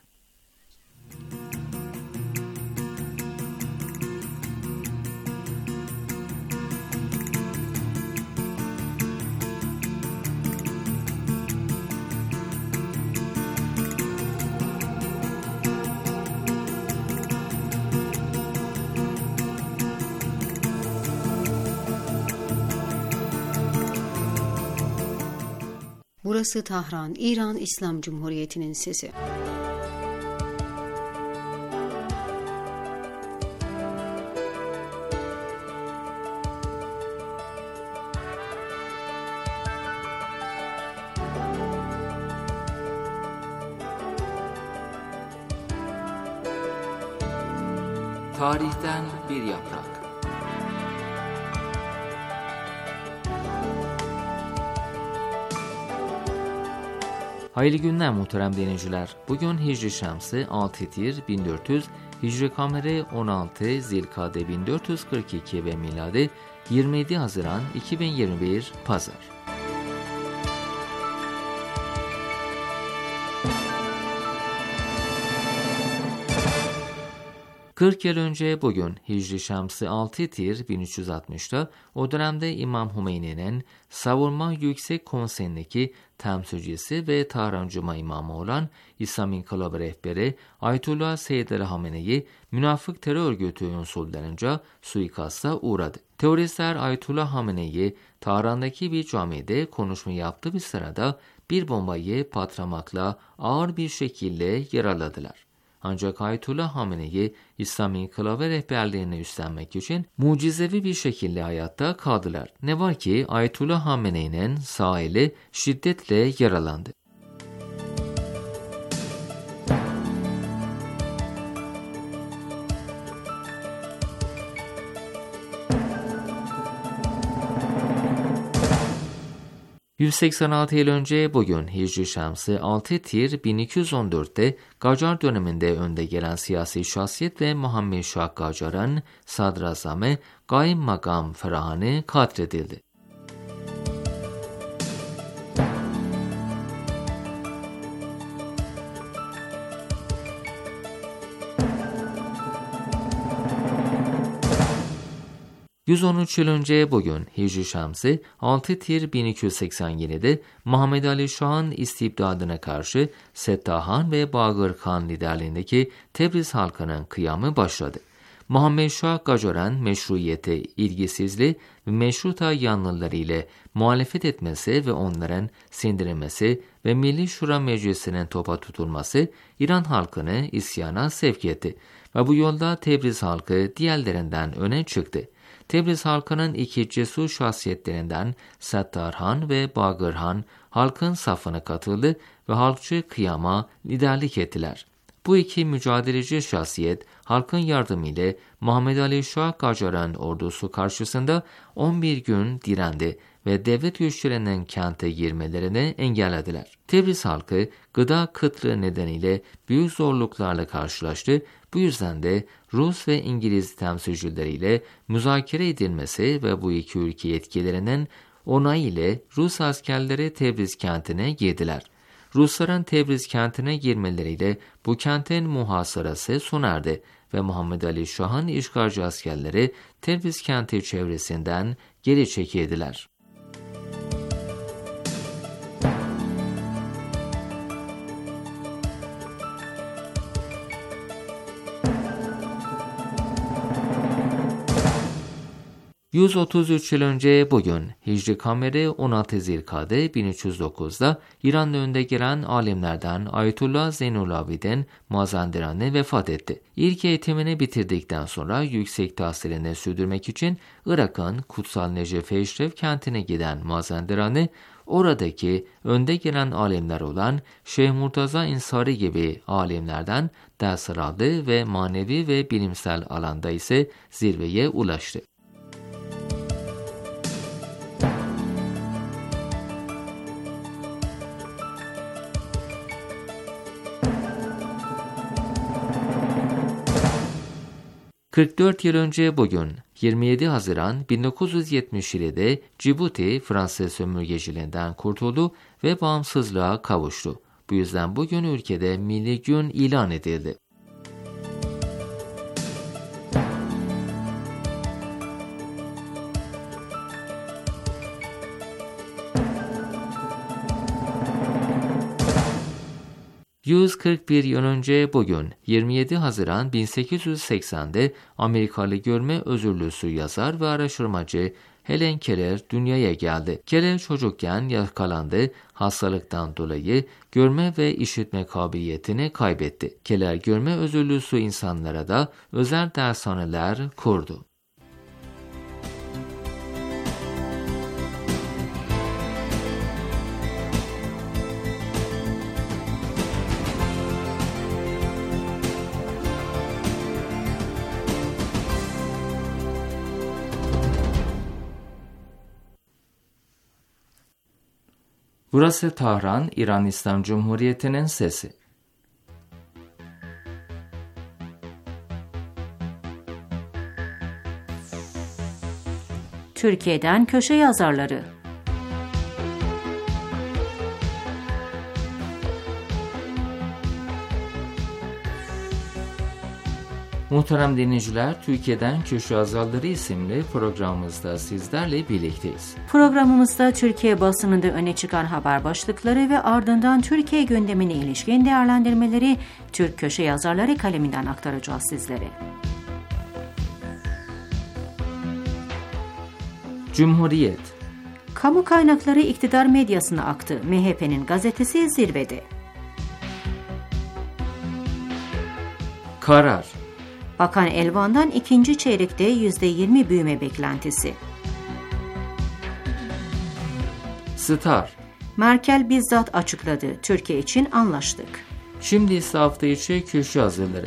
Burası Tahran, İran İslam Cumhuriyeti'nin sesi. Tarihten bir yaprak. Hayırlı günler muhterem dinleyiciler. Bugün Hicri Şemsi altı Tir bin dört yüz, Hicri Kameri on altı Zilkade bin dört yüz kırk iki ve miladi yirmi yedi Haziran iki bin yirmi bir Pazar. kırk yıl önce bugün Hicri Şemsi altı Tir bin üç yüz altmışta o dönemde İmam Hümeyni'nin Savunma Yüksek Konseyi'ndeki temsilcisi ve Tahran Cuma imamı olan İslam İnkılabı rehberi Ayetullah Seyyid Ali Hamene'yi münafık terör örgütü unsurlarınca suikasta uğradı. Teoristler Ayetullah Hamene'yi Tahran'daki bir camide konuşma yaptığı bir sırada bir bombayı patlamakla ağır bir şekilde yaraladılar. Ancak Ayetullah Hamene'yi İslam İnkılabı rehberliğini üstlenmek için mucizevi bir şekilde hayatta kaldılar. Ne var ki Ayetullah Hamene'nin sağ eli şiddetle yaralandı. yüz seksen altı yıl önce bugün Hicri Şemsi altı Tir bin iki yüz on dörtte Qacar döneminde önde gelen siyasi şahsiyet ve Muhammed Şah Qacar'ın Sadrazamı Qaim Maqam Ferahanı katledildi. yüz on üç yıl önce bugün Hicri Şemsi altı Tir bin iki yüz seksen yedide Muhammed Ali Şah'ın istibdadına karşı Settahan ve Bağır Khan liderliğindeki Tebriz halkının kıyamı başladı. Muhammed Şah Qacar'ın meşruiyete ilgisizliği ve meşruta yanlıları ile muhalefet etmesi ve onların sindirilmesi ve Milli Şura Meclisi'nin topa tutulması İran halkını isyana sevk etti ve bu yolda Tebriz halkı diğerlerinden öne çıktı. Tebriz halkının iki cesur şahsiyetlerinden Settar Han ve Bağır Han halkın safına katıldı ve halkçı kıyama liderlik ettiler. Bu iki mücadeleci şahsiyet halkın yardımıyla Muhammed Ali Şah Qacar'ın ordusu karşısında on bir gün direndi ve devlet güçlerinin kente girmelerini engellediler. Tebriz halkı gıda kıtlığı nedeniyle büyük zorluklarla karşılaştı. Bu yüzden de Rus ve İngiliz temsilcileriyle müzakere edilmesi ve bu iki ülke yetkililerinin onayı ile Rus askerleri Tebriz kentine girdiler. Rusların Tebriz kentine girmeleriyle bu kentin muhasarası sona erdi ve Muhammed Ali Şah'ın işgalci askerleri Tebriz kenti çevresinden geri çekildiler. yüz otuz üç yıl önce bugün Hicri Kameri on altı Zilkade bin üç yüz dokuzda İran'da önde gelen alimlerden Ayetullah Zeynul Abidin Mazanderani vefat etti. İlk eğitimini bitirdikten sonra yüksek tahsilini sürdürmek için Irak'ın Kutsal Necef-i Eşref kentine giden Mazanderani, oradaki önde gelen alimler olan Şeyh Murtaza İnsari gibi alimlerden dersler aldı ve manevi ve bilimsel alanda ise zirveye ulaştı. kırk dört yıl önce bugün yirmi yedi Haziran bin dokuz yüz yetmiş yedide Cibuti Fransız sömürgeciliğinden kurtuldu ve bağımsızlığa kavuştu. Bu yüzden bugün ülkede milli gün ilan edildi. yüz kırk bir yıl önce bugün yirmi yedi Haziran bin sekiz yüz seksende Amerikalı görme özürlüsü yazar ve araştırmacı Helen Keller dünyaya geldi. Keller çocukken yakalandı, hastalıktan dolayı görme ve işitme kabiliyetini kaybetti. Keller görme özürlüsü insanlara da özel dershaneler kurdu. Burası Tahran, İran İslam Cumhuriyeti'nin sesi. Türkiye'den köşe yazarları. Muhterem dinleyiciler, Türkiye'den Köşe Yazarları isimli programımızda sizlerle birlikteyiz. Programımızda Türkiye basınında öne çıkan haber başlıkları ve ardından Türkiye gündemine ilişkin değerlendirmeleri Türk köşe yazarları kaleminden aktaracağız sizlere. Cumhuriyet. Kamu kaynakları iktidar medyasına aktı. M H P'nin gazetesi zirvede. Karar. Bakan Elvan'dan ikinci çeyrekte yüzde yirmi büyüme beklentisi. Star. Merkel bizzat açıkladı. Türkiye için anlaştık. Şimdi ise hafta içi köşe yazıları.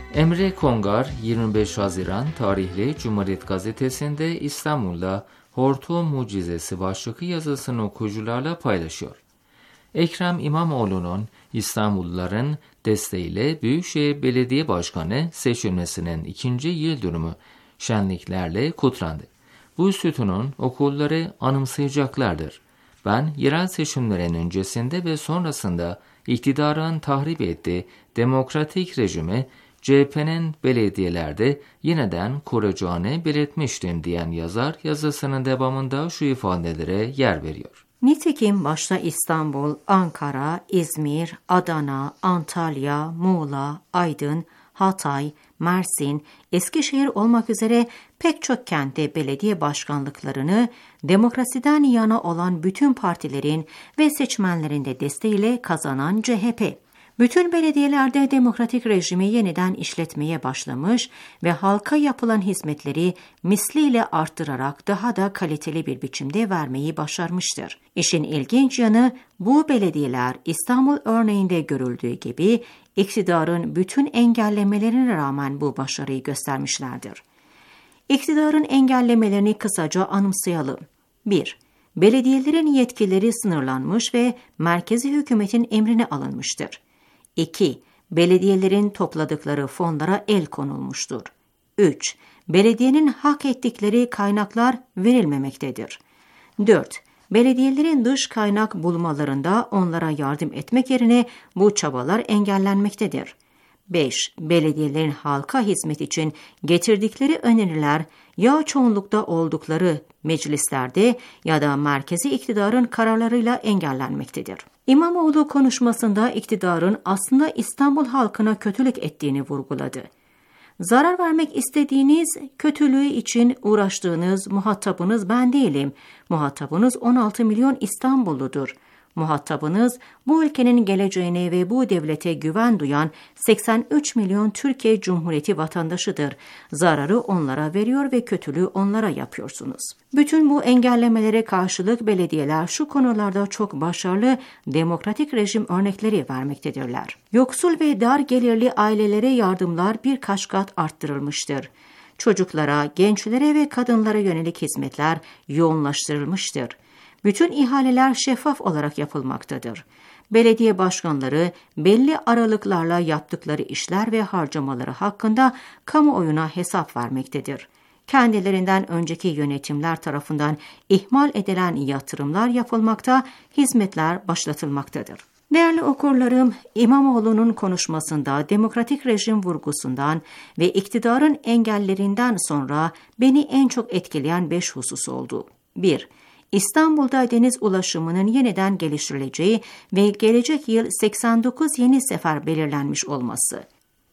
Emre Kongar yirmi beş Haziran tarihli Cumhuriyet Gazetesi'nde İstanbul'da Hortum Mucizesi başlıklı yazısını okuyucularla paylaşıyor. Ekrem İmamoğlu'nun İstanbulluların desteğiyle Büyükşehir Belediye Başkanı seçilmesinin ikinci yıl dönümü şenliklerle kutlandı. Bu sütunun okulları anımsayacaklardır. Ben yerel seçimlerin öncesinde ve sonrasında iktidarın tahrip ettiği demokratik rejimi C H P'nin belediyelerde yeniden kuracağını belirtmiştim diyen yazar yazısının devamında şu ifadelere yer veriyor. Nitekim başta İstanbul, Ankara, İzmir, Adana, Antalya, Muğla, Aydın, Hatay, Mersin, Eskişehir olmak üzere pek çok kentte belediye başkanlıklarını demokrasiden yana olan bütün partilerin ve seçmenlerin de desteğiyle kazanan C H P. Bütün belediyelerde demokratik rejimi yeniden işletmeye başlamış ve halka yapılan hizmetleri misliyle arttırarak daha da kaliteli bir biçimde vermeyi başarmıştır. İşin ilginç yanı bu belediyeler İstanbul örneğinde görüldüğü gibi iktidarın bütün engellemelerine rağmen bu başarıyı göstermişlerdir. İktidarın engellemelerini kısaca anımsayalım. bir. Belediyelerin yetkileri sınırlanmış ve merkezi hükümetin emrine alınmıştır. iki. Belediyelerin topladıkları fonlara el konulmuştur. üç. Belediyenin hak ettikleri kaynaklar verilmemektedir. dört. Belediyelerin dış kaynak bulmalarında onlara yardım etmek yerine bu çabalar engellenmektedir. beş. Belediyelerin halka hizmet için getirdikleri öneriler ya çoğunlukta oldukları meclislerde ya da merkezi iktidarın kararlarıyla engellenmektedir. İmamoğlu konuşmasında iktidarın aslında İstanbul halkına kötülük ettiğini vurguladı. Zarar vermek istediğiniz, kötülüğü için uğraştığınız muhatabınız ben değilim. Muhatabınız on altı milyon İstanbulludur. Muhatabınız bu ülkenin geleceğine ve bu devlete güven duyan seksen üç milyon Türkiye Cumhuriyeti vatandaşıdır. Zararı onlara veriyor ve kötülüğü onlara yapıyorsunuz. Bütün bu engellemelere karşılık belediyeler şu konularda çok başarılı demokratik rejim örnekleri vermektedirler. Yoksul ve dar gelirli ailelere yardımlar birkaç kat arttırılmıştır. Çocuklara, gençlere ve kadınlara yönelik hizmetler yoğunlaştırılmıştır. Bütün ihaleler şeffaf olarak yapılmaktadır. Belediye başkanları belli aralıklarla yaptıkları işler ve harcamaları hakkında kamuoyuna hesap vermektedir. Kendilerinden önceki yönetimler tarafından ihmal edilen yatırımlar yapılmakta, hizmetler başlatılmaktadır. Değerli okurlarım, İmamoğlu'nun konuşmasında demokratik rejim vurgusundan ve iktidarın engellerinden sonra beni en çok etkileyen beş husus oldu. bir. İstanbul'da deniz ulaşımının yeniden geliştirileceği ve gelecek yıl seksen dokuz yeni sefer belirlenmiş olması.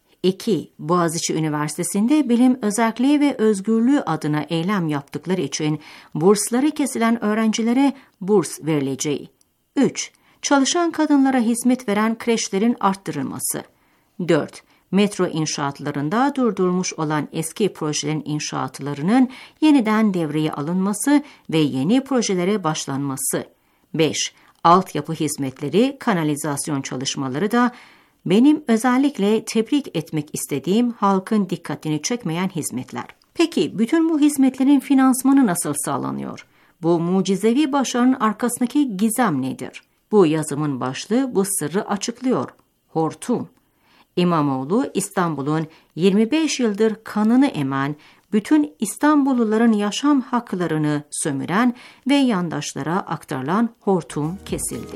iki. Boğaziçi Üniversitesi'nde bilim özelliği ve özgürlüğü adına eylem yaptıkları için bursları kesilen öğrencilere burs verileceği. üç. Çalışan kadınlara hizmet veren kreşlerin arttırılması. dört. Metro inşaatlarında durdurulmuş olan eski projelerin inşaatlarının yeniden devreye alınması ve yeni projelere başlanması. beş. Altyapı hizmetleri, kanalizasyon çalışmaları da benim özellikle tebrik etmek istediğim halkın dikkatini çekmeyen hizmetler. Peki bütün bu hizmetlerin finansmanı nasıl sağlanıyor? Bu mucizevi başarının arkasındaki gizem nedir? Bu yazımın başlığı bu sırrı açıklıyor. Hortum. İmamoğlu, İstanbul'un yirmi beş yıldır kanını emen, bütün İstanbulluların yaşam haklarını sömüren ve yandaşlara aktarılan hortum kesildi.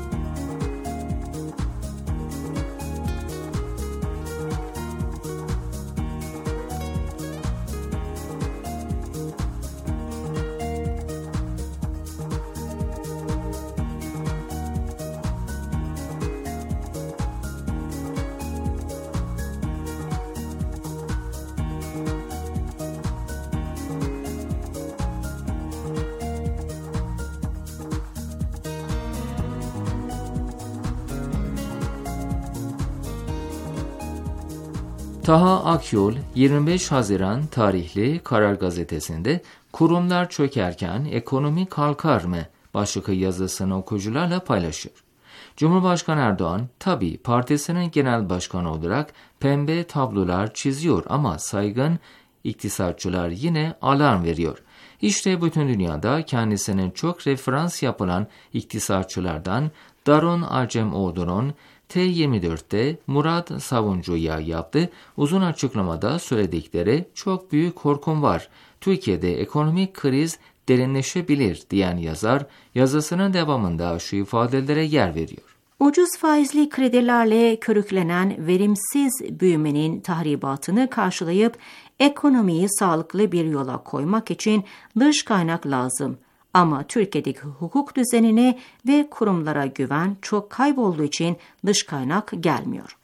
Taha Akyol yirmi beş Haziran tarihli Karar Gazetesi'nde kurumlar çökerken ekonomi kalkar mı başlıklı yazısını okuyucularla paylaşıyor. Cumhurbaşkanı Erdoğan tabii partisinin genel başkanı olarak pembe tablolar çiziyor ama saygın iktisatçılar yine alarm veriyor. İşte bütün dünyada kendisine çok referans yapılan iktisatçılardan Daron Acemoğlu'nun T yirmi dörtte Murat Savuncu'ya yaptığı uzun açıklamada söyledikleri çok büyük korkum var. Türkiye'de ekonomik kriz derinleşebilir diyen yazar yazısının devamında şu ifadelere yer veriyor. Ucuz faizli kredilerle körüklenen verimsiz büyümenin tahribatını karşılayıp ekonomiyi sağlıklı bir yola koymak için dış kaynak lazım. Ama Türkiye'deki hukuk düzenine ve kurumlara güven çok kaybolduğu için dış kaynak gelmiyor.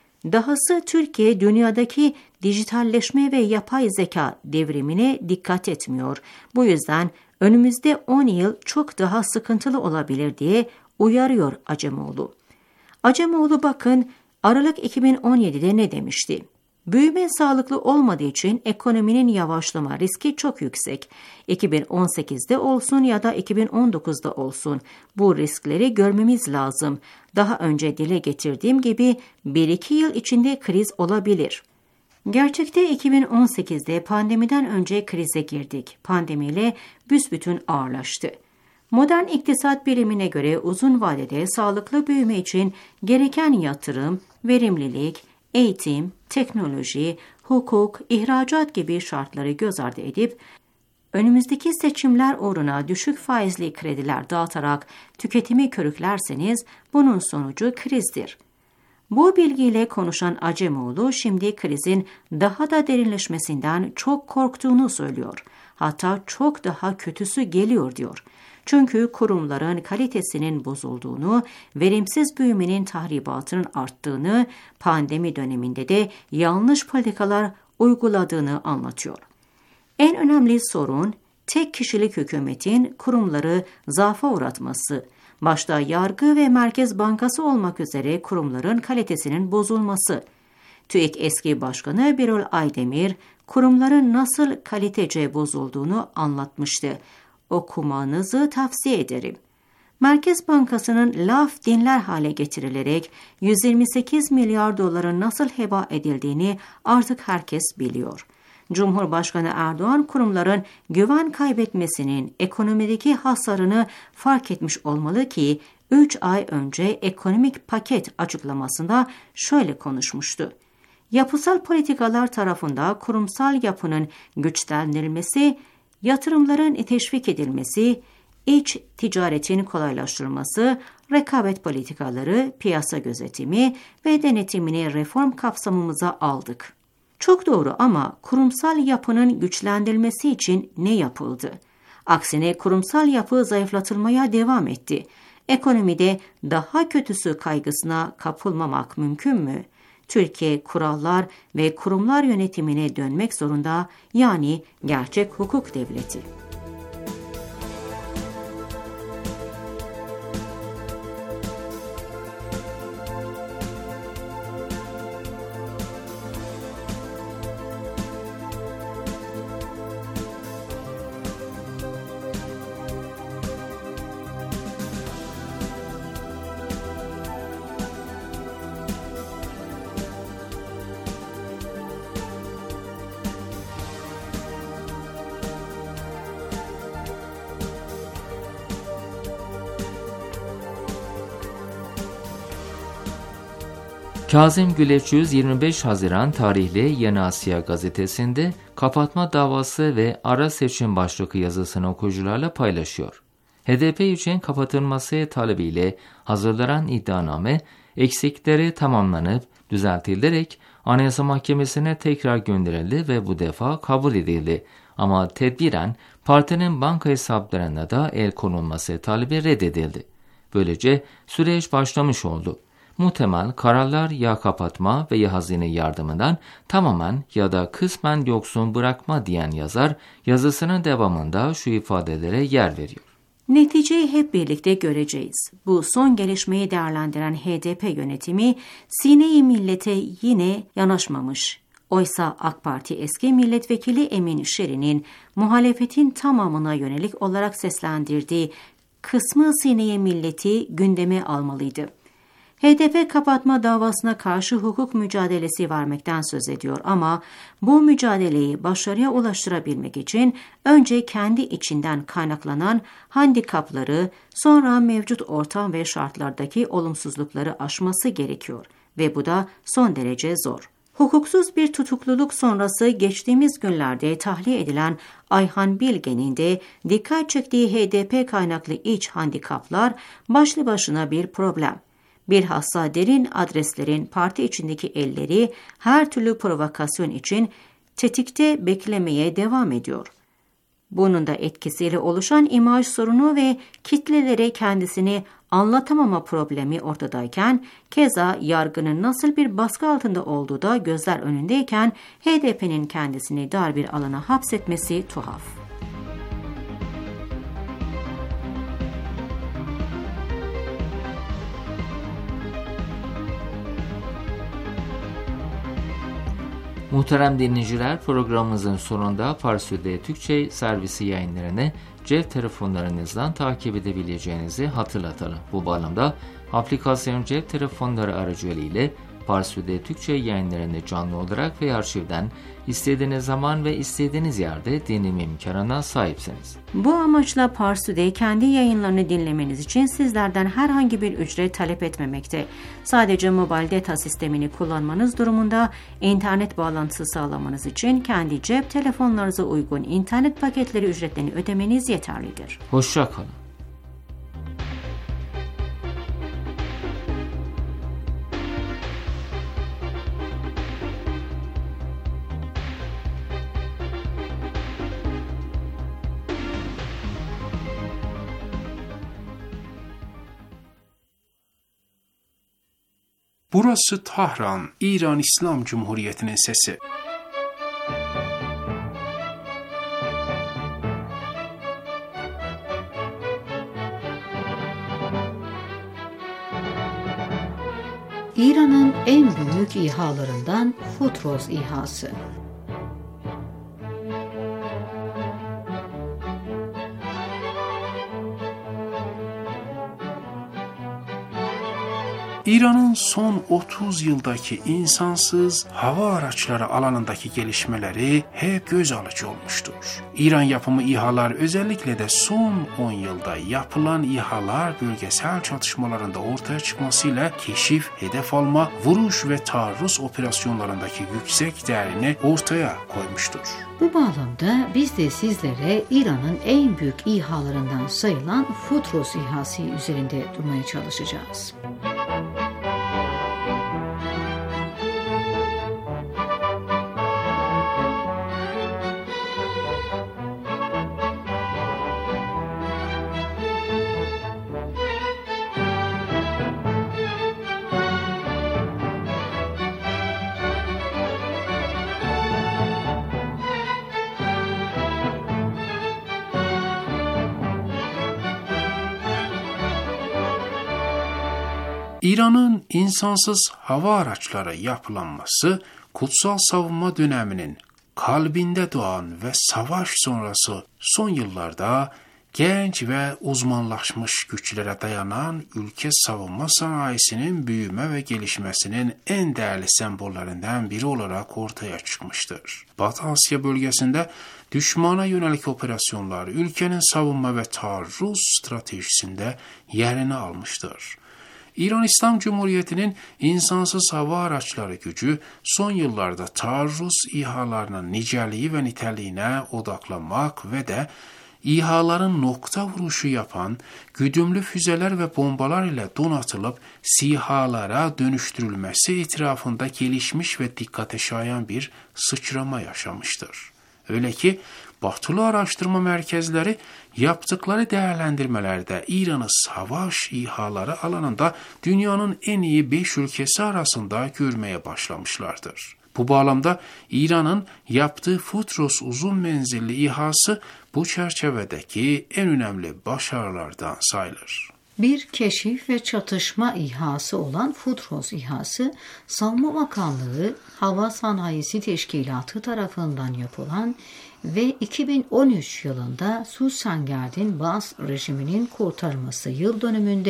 Dahası Türkiye dünyadaki dijitalleşme ve yapay zeka devrimine dikkat etmiyor. Bu yüzden önümüzde on yıl çok daha sıkıntılı olabilir diye uyarıyor Acemoğlu. Acemoğlu bakın Aralık iki bin on yedide ne demişti? Büyüme sağlıklı olmadığı için ekonominin yavaşlama riski çok yüksek. iki bin on sekizde olsun ya da iki bin on dokuzda olsun. Bu riskleri görmemiz lazım. Daha önce dile getirdiğim gibi bir iki yıl içinde kriz olabilir. Gerçekte iki bin on sekizde pandemiden önce krize girdik. Pandemiyle büsbütün ağırlaştı. Modern iktisat bilimine göre uzun vadede sağlıklı büyüme için gereken yatırım, verimlilik, eğitim, teknoloji, hukuk, ihracat gibi şartları göz ardı edip önümüzdeki seçimler uğruna düşük faizli krediler dağıtarak tüketimi körüklerseniz bunun sonucu krizdir. Bu bilgiyle konuşan Acemoğlu şimdi krizin daha da derinleşmesinden çok korktuğunu söylüyor. Hatta çok daha kötüsü geliyor diyor. Çünkü kurumların kalitesinin bozulduğunu, verimsiz büyümenin tahribatının arttığını, pandemi döneminde de yanlış politikalar uyguladığını anlatıyor. En önemli sorun tek kişilik hükümetin kurumları zaafa uğratması, başta yargı ve Merkez Bankası olmak üzere kurumların kalitesinin bozulması. TÜİK eski başkanı Birol Aydemir, kurumların nasıl kalitece bozulduğunu anlatmıştı. Okumanızı tavsiye ederim. Merkez Bankası'nın laf dinler hale getirilerek yüz yirmi sekiz milyar doların nasıl heba edildiğini artık herkes biliyor. Cumhurbaşkanı Erdoğan kurumların güven kaybetmesinin ekonomideki hasarını fark etmiş olmalı ki üç ay önce ekonomik paket açıklamasında şöyle konuşmuştu. Yapısal politikalar tarafında kurumsal yapının güçlendirilmesi, yatırımların teşvik edilmesi, iç ticaretin kolaylaştırılması, rekabet politikaları, piyasa gözetimi ve denetimini reform kapsamımıza aldık. Çok doğru ama kurumsal yapının güçlendirilmesi için ne yapıldı? Aksine kurumsal yapı zayıflatılmaya devam etti. Ekonomide daha kötüsü kaygısına kapılmamak mümkün mü? Türkiye kurallar ve kurumlar yönetimine dönmek zorunda, yani gerçek hukuk devleti. Kazım Güleç yirmi beş Haziran tarihli Yeni Asya gazetesinde kapatma davası ve ara seçim başlıklı yazısını okuyucularla paylaşıyor. H D P için kapatılması talebiyle hazırlanan iddianame eksikleri tamamlanıp düzeltilerek Anayasa Mahkemesi'ne tekrar gönderildi ve bu defa kabul edildi. Ama tedbiren partinin banka hesaplarına da el konulması talebi reddedildi. Böylece süreç başlamış oldu. Muhtemel kararlar ya kapatma ve ya hazine yardımından tamamen ya da kısmen yoksun bırakma diyen yazar yazısının devamında şu ifadelere yer veriyor. Neticeyi hep birlikte göreceğiz. Bu son gelişmeyi değerlendiren H D P yönetimi sine-i millete yine yanaşmamış. Oysa AK Parti eski milletvekili Emin Şerin'in muhalefetin tamamına yönelik olarak seslendirdiği kısmı sine-i milleti gündeme almalıydı. H D P kapatma davasına karşı hukuk mücadelesi vermekten söz ediyor ama bu mücadeleyi başarıya ulaştırabilmek için önce kendi içinden kaynaklanan handikapları, sonra mevcut ortam ve şartlardaki olumsuzlukları aşması gerekiyor ve bu da son derece zor. Hukuksuz bir tutukluluk sonrası geçtiğimiz günlerde tahliye edilen Ayhan Bilge'nin de dikkat çektiği H D P kaynaklı iç handikaplar başlı başına bir problem. Bilhassa derin adreslerin parti içindeki elleri her türlü provokasyon için tetikte beklemeye devam ediyor. Bunun da etkisiyle oluşan imaj sorunu ve kitlelere kendisini anlatamama problemi ortadayken, keza yargının nasıl bir baskı altında olduğu da gözler önündeyken H D P'nin kendisini dar bir alana hapsetmesi tuhaf. Muhterem dinleyiciler, programımızın sonunda Farsüde Türkçe servisi yayınlarını cep telefonlarınızdan takip edebileceğinizi hatırlatalım. Bu bağlamda aplikasyon cep telefonları aracılığıyla Farsüde Türkçe yayınlarını canlı olarak ve arşivden istediğiniz zaman ve istediğiniz yerde dinleme imkanına sahipsiniz. Bu amaçla Farsüde kendi yayınlarını dinlemeniz için sizlerden herhangi bir ücret talep etmemekte. Sadece mobil data sistemini kullanmanız durumunda internet bağlantısı sağlamanız için kendi cep telefonlarınıza uygun internet paketleri ücretlerini ödemeniz yeterlidir. Hoşça kalın. Burası Tahran, İran İslam Cumhuriyeti'nin sesi. İran'ın en büyük İHA'larından Futros İHA'sı. İran'ın son otuz yıldaki insansız hava araçları alanındaki gelişmeleri hep göz alıcı olmuştur. İran yapımı İHA'lar özellikle de son on yılda yapılan İHA'lar bölgesel çatışmalarında ortaya çıkmasıyla keşif, hedef alma, vuruş ve taarruz operasyonlarındaki yüksek değerini ortaya koymuştur. Bu bağlamda biz de sizlere İran'ın en büyük İHA'larından sayılan Futros İHA'sı üzerinde durmaya çalışacağız. İran'ın insansız hava araçları yapılanması, kutsal savunma döneminin kalbinde doğan ve savaş sonrası son yıllarda genç ve uzmanlaşmış güçlere dayanan ülke savunma sanayisinin büyüme ve gelişmesinin en değerli sembollerinden biri olarak ortaya çıkmıştır. Batı Asya bölgesinde düşmana yönelik operasyonlar ülkenin savunma ve taarruz stratejisinde yerini almıştır. İran İslam Cumhuriyeti'nin insansız hava araçları gücü son yıllarda taarruz İHA'larının niceliği ve niteliğine odaklanmak ve de İHA'ların nokta vuruşu yapan güdümlü füzeler ve bombalar ile donatılıp SİHA'lara dönüştürülmesi etrafında gelişmiş ve dikkate şayan bir sıçrama yaşamıştır. Öyle ki Batılı araştırma merkezleri yaptıkları değerlendirmelerde İran'ı savaş İHA'ları alanında dünyanın en iyi beş ülkesi arasında görmeye başlamışlardır. Bu bağlamda İran'ın yaptığı Futros uzun menzilli İHA'sı bu çerçevedeki en önemli başarılardan sayılır. Bir keşif ve çatışma İHA'sı olan Futros İHA'sı, Savunma Bakanlığı Hava Sanayisi Teşkilatı tarafından yapılan ve iki bin on üç yılında Susangerd'in Bas rejiminin kurtarılması yıl dönümünde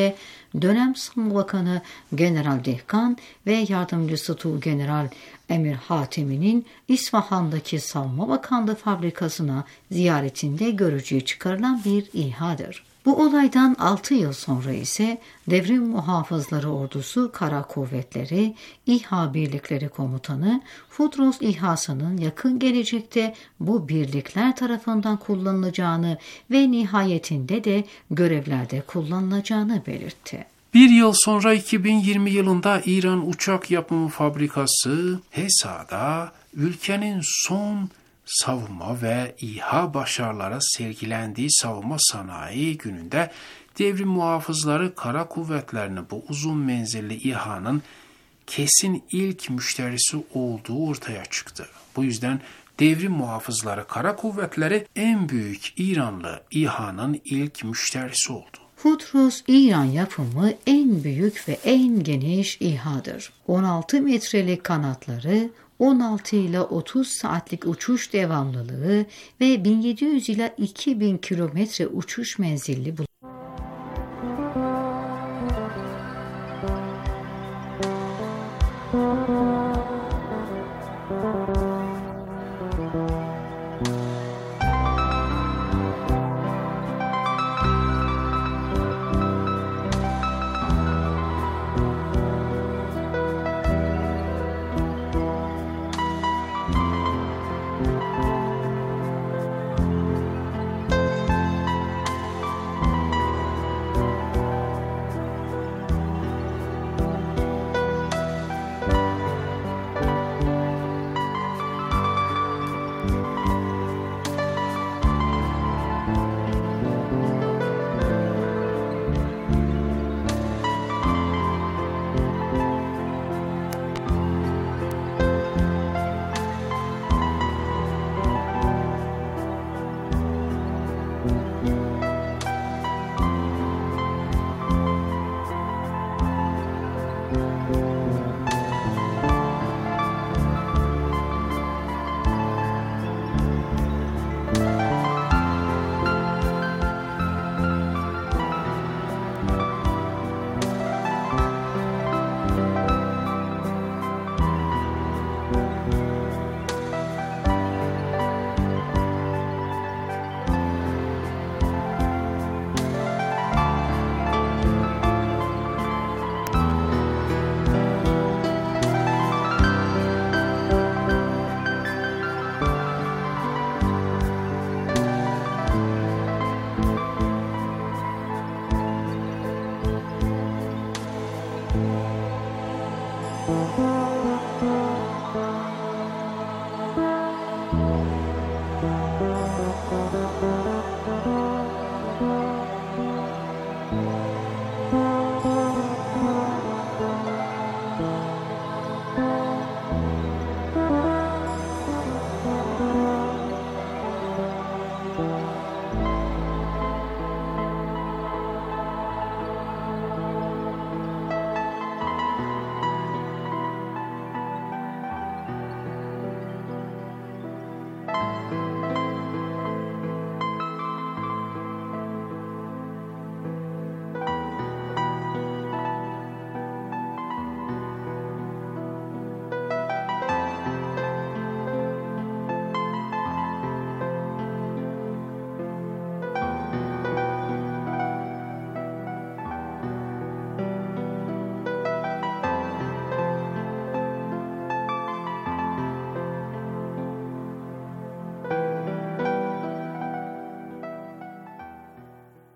dönem Savunma Bakanı General Dehkan ve yardımcısı Tuğgeneral Emir Hatemi'nin İsfahan'daki Savunma Bakanlığı fabrikasına ziyaretinde görücüye çıkarılan bir İHA'dır. Bu olaydan altı yıl sonra ise Devrim Muhafızları Ordusu Kara Kuvvetleri İHA Birlikleri Komutanı Futros İHA'sının yakın gelecekte bu birlikler tarafından kullanılacağını ve nihayetinde de görevlerde kullanılacağını belirtti. Bir yıl sonra iki bin yirmi yılında İran uçak yapımı fabrikası H E S A'da ülkenin son savunma ve İHA başarıları sergilendiği savunma sanayi gününde Devrim Muhafızları Kara Kuvvetleri'nin bu uzun menzilli İHA'nın kesin ilk müşterisi olduğu ortaya çıktı. Bu yüzden Devrim Muhafızları Kara Kuvvetleri en büyük İranlı İHA'nın ilk müşterisi oldu. Futros İran yapımı en büyük ve en geniş İHA'dır. on altı metrelik kanatları, on altı ile otuz saatlik uçuş devamlılığı ve bin yedi yüz ila iki bin kilometre uçuş menzilli bulunuyor.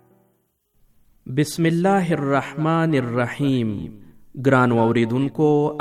बिस्मिल्लाहिर्रहमानिर्रहीम। ग्रान वाउरीदुनको